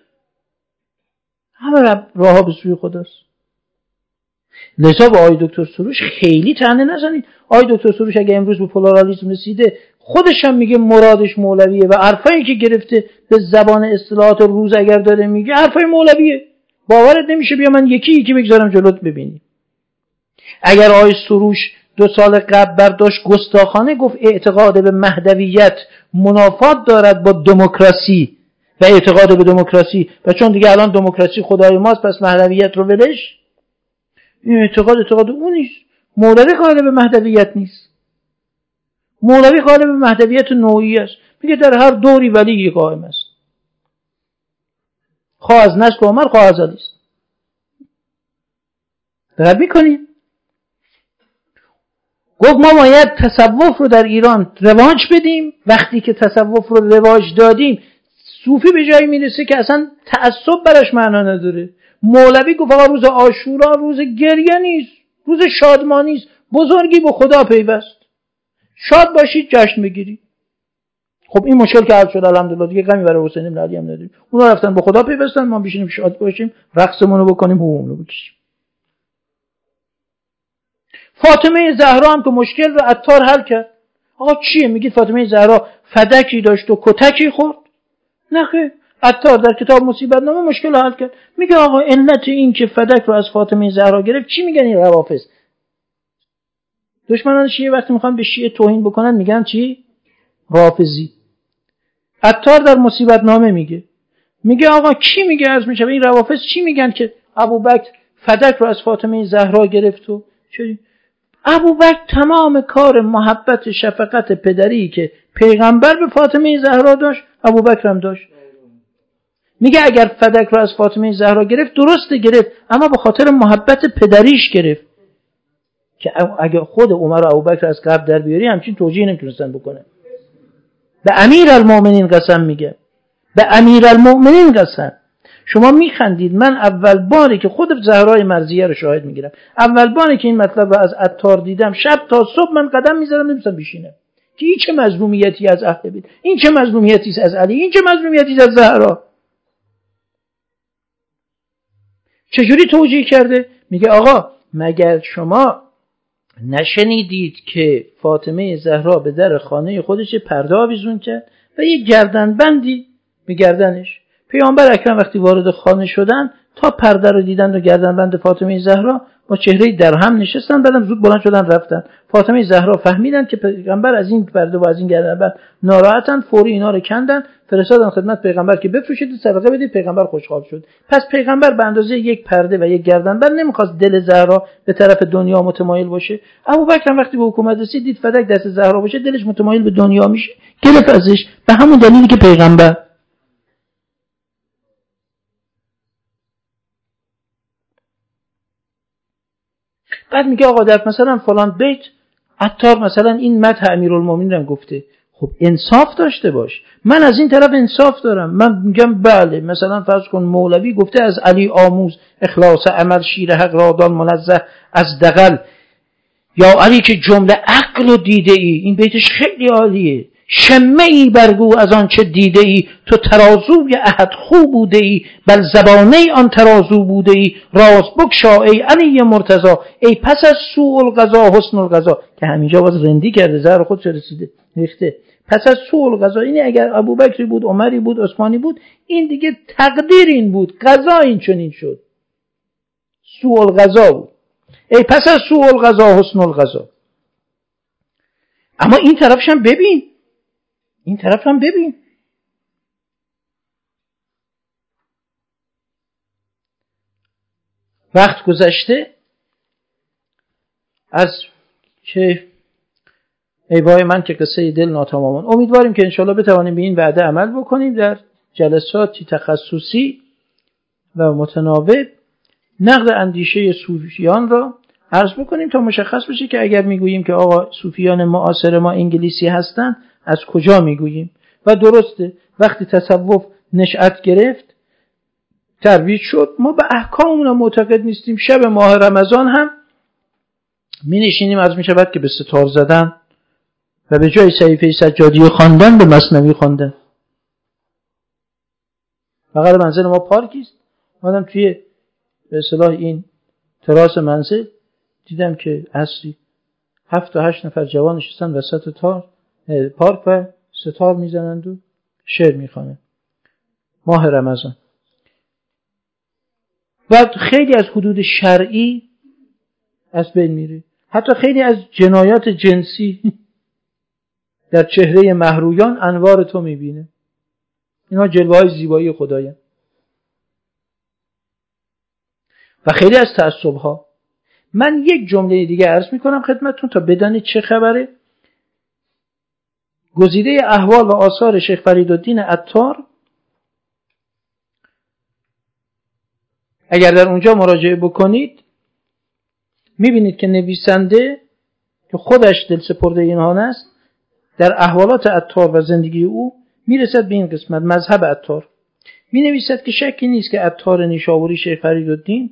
همه راه ها به سوی خداست. لذا با آقای دکتر سروش خیلی طعنه نزنید. آقای دکتر سروش اگه امروز به پلورالیسم رسیده، خودش هم میگه مرادش مولویه و حرفایی که گرفته به زبان اصطلاحات روز اگر داره میگه حرفای مولویه. باورت نمیشه بیا من یکی یکی بگذارم جلوت ببینی. اگر آقای سروش دو سال قبل برداشت گستاخانه گفت اعتقاد به مهدویت منافات دارد با دموکراسی و اعتقاد به دموکراسی و چون دیگه الان دموکراسی خدای ماست پس مهدویت رو ولش، این اعتقاد اعتقاد اون نیست. مولوی قائل به مهدویت نیست. مولوی قائل به مهدویت نوعی است. میگه در هر دوری ولی قائم است، خواه از نسل عمر خواه از علی است. دقت میکنید؟ گفت ما باید تصوف رو در ایران رواج بدیم. وقتی که تصوف رو رواج دادیم صوفی به جایی میرسه که اصلا تعصب برش معنا نداره. مولوی گفت آقا روز عاشورا روز گریه نیست، روز شادمانی است، بزرگی به خدا پیوست، شاد باشید جشن بگیرید. خب این مشکل که حل شد الحمدلله، دیگه غمی برای حسین بن علی هم نداریم. اونا رفتن به خدا پیوستن، ما بشینیم شاد باشیم، رقصمون رو بکنیم، حقوقمون رو بکشیم. فاطمه زهرا هم که مشکل رو عطار حل کرد. آقا چیه میگید فاطمه زهرا فدکی داشت و کتکی خورد؟ نه خیر، عطار در کتاب مصیبت نامه مشکل حل کرد. میگه آقا علت این که فدک رو از فاطمه زهرا گرفت چی میگن این روافض؟ دشمنان شیعه وقتی میخوان به شیعه توهین بکنن میگن چی؟ رافضی. عطار در مصیبت نامه میگه میگه آقا کی میگه از میشه این روافض چی میگن که ابوبکر فدک رو از فاطمه زهرا گرفت و چی؟ ابوبکر تمام کار محبت شفقت پدری که پیغمبر به فاطمه زهرا داشت ابوبکر هم داشت. میگه اگر فدک رو از فاطمه زهرا گرفت درسته گرفت، اما به خاطر محبت پدریش گرفت که اگه خود عمر و ابوبکر از قبل در بیاری همچین توجیه نمیتونستن بکنه. به امیرالمومنین قسم میگه، به امیرالمومنین قسم. شما میخندید، من اول باری که خود زهرای مرضیه رو شاهد میگیرم، اول باری که این مطلب رو از عطار دیدم شب تا صبح من قدم میذارم نمیتونم بشینم که این چه مظلومیتی از اهل بیت، این چه مظلومیتی از علی، این چه مظلومیتی از زهرا. چجوری توجیه کرده؟ میگه آقا مگر شما نشنیدید که فاطمه زهرا به در خانه خودش پرده آویزون کرد و یک گردنبندی به گردنش. پیامبر اکرم وقتی وارد خانه شدن تا پرده رو دیدن و گردنبند فاطمه زهرا با چهره درهم نشستن، بعدم زود بلند شدن رفتن. فاطمه زهرا فهمیدن که پیغمبر از این پرده و از این گردنبند ناراحتن، فوری اینا رو کندن فرستادن خدمت پیغمبر که بفروشید صدقه بدید. پیغمبر خوشحال شد. پس پیغمبر به اندازه یک پرده و یک گردنبند نمیخواست دل زهرا به طرف دنیا متمایل باشه. ابوبکر وقتی به حکومت رسید دید فدک دست زهرا باشه دلش متمایل به دنیا میشه، گرفت ازش، به همون دلیلی که پیغمبر. بعد میگه آقا در مثلا فلان بیت عطار مثلا این مدح امیرالمومنین هم گفته. خب انصاف داشته باش. من از این طرف انصاف دارم، من میگم بله مثلا فرض کن مولوی گفته از علی آموز اخلاص عمل شیر حق رادان منزه از دغل، یا علی که جمله عقل و دیده ای. این بیتش خیلی عالیه. شمه ای برگو از آن چه دیده ای، تو ترازوی احد خوب بوده ای، بل زبانه آن ترازو بوده ای، راز بگشا ای علی مرتضی، ای پس از سوء القضا حسن القضا. که همینجا باز رندی کرده، زهر خودش رسیده ریخته. پس از سوء القضا، اینی اگر ابوبکری بود، عمری بود، عثمانی بود، این دیگه تقدیر این بود، قضا این چنین شد، سوء القضا بود. ای پس از سوء القضا حسن القضا. اما این طرفش هم ببین، این طرف هم ببین. وقت گذشته از که ای وای من که قصه دل ناتمامان. امیدواریم که انشالله بتوانیم به این وعده عمل بکنیم، در جلساتی تخصصی و متناوب نقد اندیشه صوفیان را عرض بکنیم تا مشخص بشه که اگر میگوییم که آقا صوفیان معاصر ما انگلیسی هستن، از کجا میگوییم. و درسته وقتی تصوف نشأت گرفت، ترویج شد، ما به احکاممون معتقد نیستیم. شب ماه رمضان هم می نشینیم از می شود که به ستار زدن و به جای صحیفه سجادی خواندن به مثنوی خواندن. بغل منزل ما پارکیست، اومدم توی به اصطلاح این تراس منزل دیدم که عصری هفت تا هشت نفر جوان نشستن وسط تار پارک و ستار میزنند و شعر میخوانند. ماه رمضان. و خیلی از حدود شرعی از بین میره. حتی خیلی از جنایات جنسی در چهره مهرویان انوار تو میبینه. اینا جلوه های زیبایی خدایند. و خیلی از تعصب ها. من یک جمله دیگه عرض میکنم خدمتتون تا بدانید چه خبره. گزیده احوال و آثار شیخ فریدالدین عطار، اگر در اونجا مراجعه بکنید میبینید که نویسنده که خودش دل سپرده اینها است، در احوالات عطار و زندگی او میرسد به این قسمت. مذهب عطار می نویسد که شکی نیست که عطار نیشابوری شیخ فریدالدین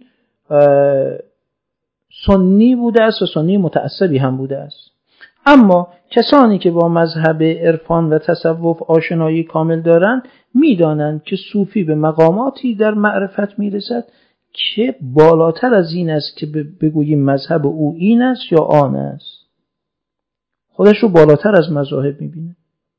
سنی بوده است و سنی متعصبی هم بوده است، اما کسانی که با مذهب عرفان و تصوف آشنایی کامل دارند میدانند که صوفی به مقاماتی در معرفت میرسد که بالاتر از این است که بگوییم مذهب او این است یا آن است. خودش رو بالاتر از مذاهب میبینه.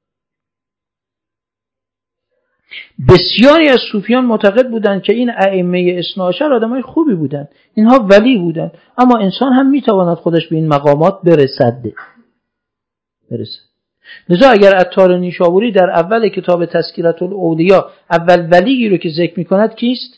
بسیاری از صوفیان معتقد بودند که این ائمه اثنا عشر آدمای خوبی بودند، اینها ولی بودند، اما انسان هم میتواند خودش به این مقامات برسد برسد لذا اگر عطار نیشابوری در اول کتاب تذکرة الاولیا اول ولی رو که ذکر میکند کیست؟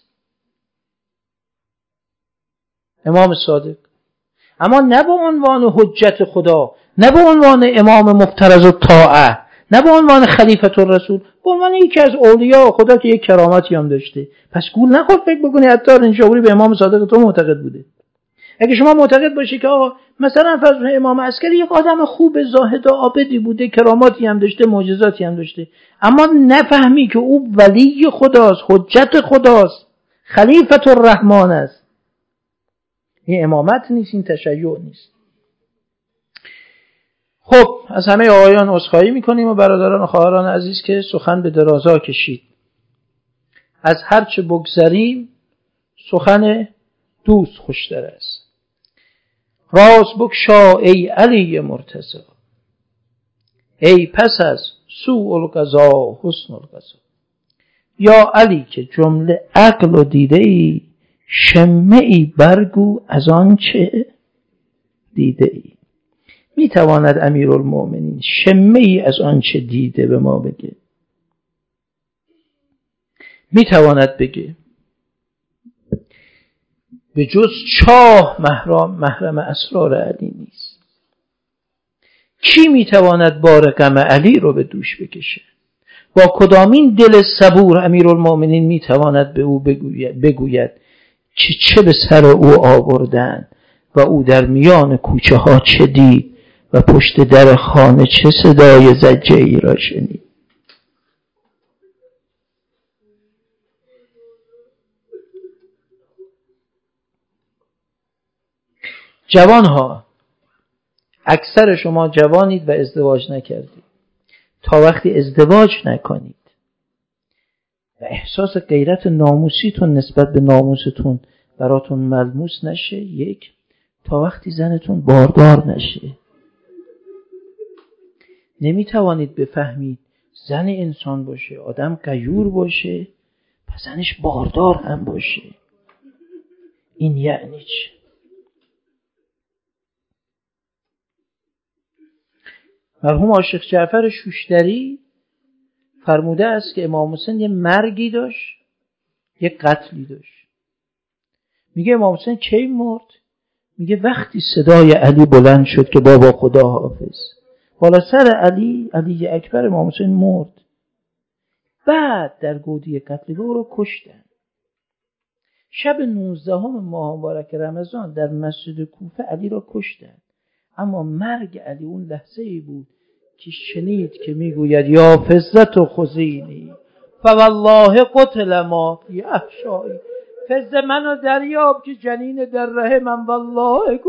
امام صادق. اما نه به عنوان حجت خدا، نه به عنوان امام مفترض الطاعه، نه به عنوان خلیفت الرسول، به عنوان یکی از اولیاء خدا که یک کرامتی هم داشته. پس گول نخور فکر بکنی عطار نیشابوری به امام صادق تو معتقد بوده. اگه شما معتقد باشی که آقا مثلا فرض امام عسکری یک آدم خوب زاهد و عابدی بوده، کراماتی هم داشته، معجزاتی هم داشته، اما نفهمی که او ولی خداست، حجت خداست، خلیفت الرحمن است، این امامت نیست، این تشیع نیست. خب از همه آقایان عذرخواهی میکنیم و برادران و خواهران عزیز که سخن به درازا کشید. از هر چه بگذریم سخن دوست خوشتر است. راز بگشا ای علی مرتضی، ای پس از سوء القضا حسن القضا. یا علی که جمله عقل و دیده ای، شمه ای برگو از آن چه دیده ای. می تواند امیرالمؤمنین شمه ای از آن چه دیده به ما بگه؟ می تواند بگه به جز چاه محرم محرم اسرار علی نیست. کی می تواند بار غم علی رو به دوش بکشه؟ با کدامین دل صبور امیرالمؤمنین می تواند به او بگوید, بگوید که چه به سر او آوردن و او در میان کوچه ها چه دید و پشت در خانه چه صدای زجه ای را شنید. جوان ها، اکثر شما جوانید و ازدواج نکردید. تا وقتی ازدواج نکنید و احساس غیرت ناموسیتون نسبت به ناموستون براتون ملموس نشه، یک، تا وقتی زنتون باردار نشه. نمیتوانید بفهمید زن انسان باشه، آدم غیور باشه، پس زنش باردار هم باشه. این یعنی چه؟ مرحوم عاشق جعفر شوشتری فرموده است که امام حسین یه مرگی داشت، یه قتلی داشت. میگه امام حسین کی مرد؟ میگه وقتی صدای علی بلند شد که بابا خدا حافظ. بالا سر علی علی اکبر امام حسین مرد. بعد در گودی قتلگاه رو کشتن. شب نوزدهم ماه مبارک رمضان در مسجد کوفه علی را کشتن. اما مرگ علی اون لحظه ای بود که شنید که میگوید یا فزت و خزینی فوالله قتل ما فی احشایی، فز منو دریاب که جنین در رحمم والله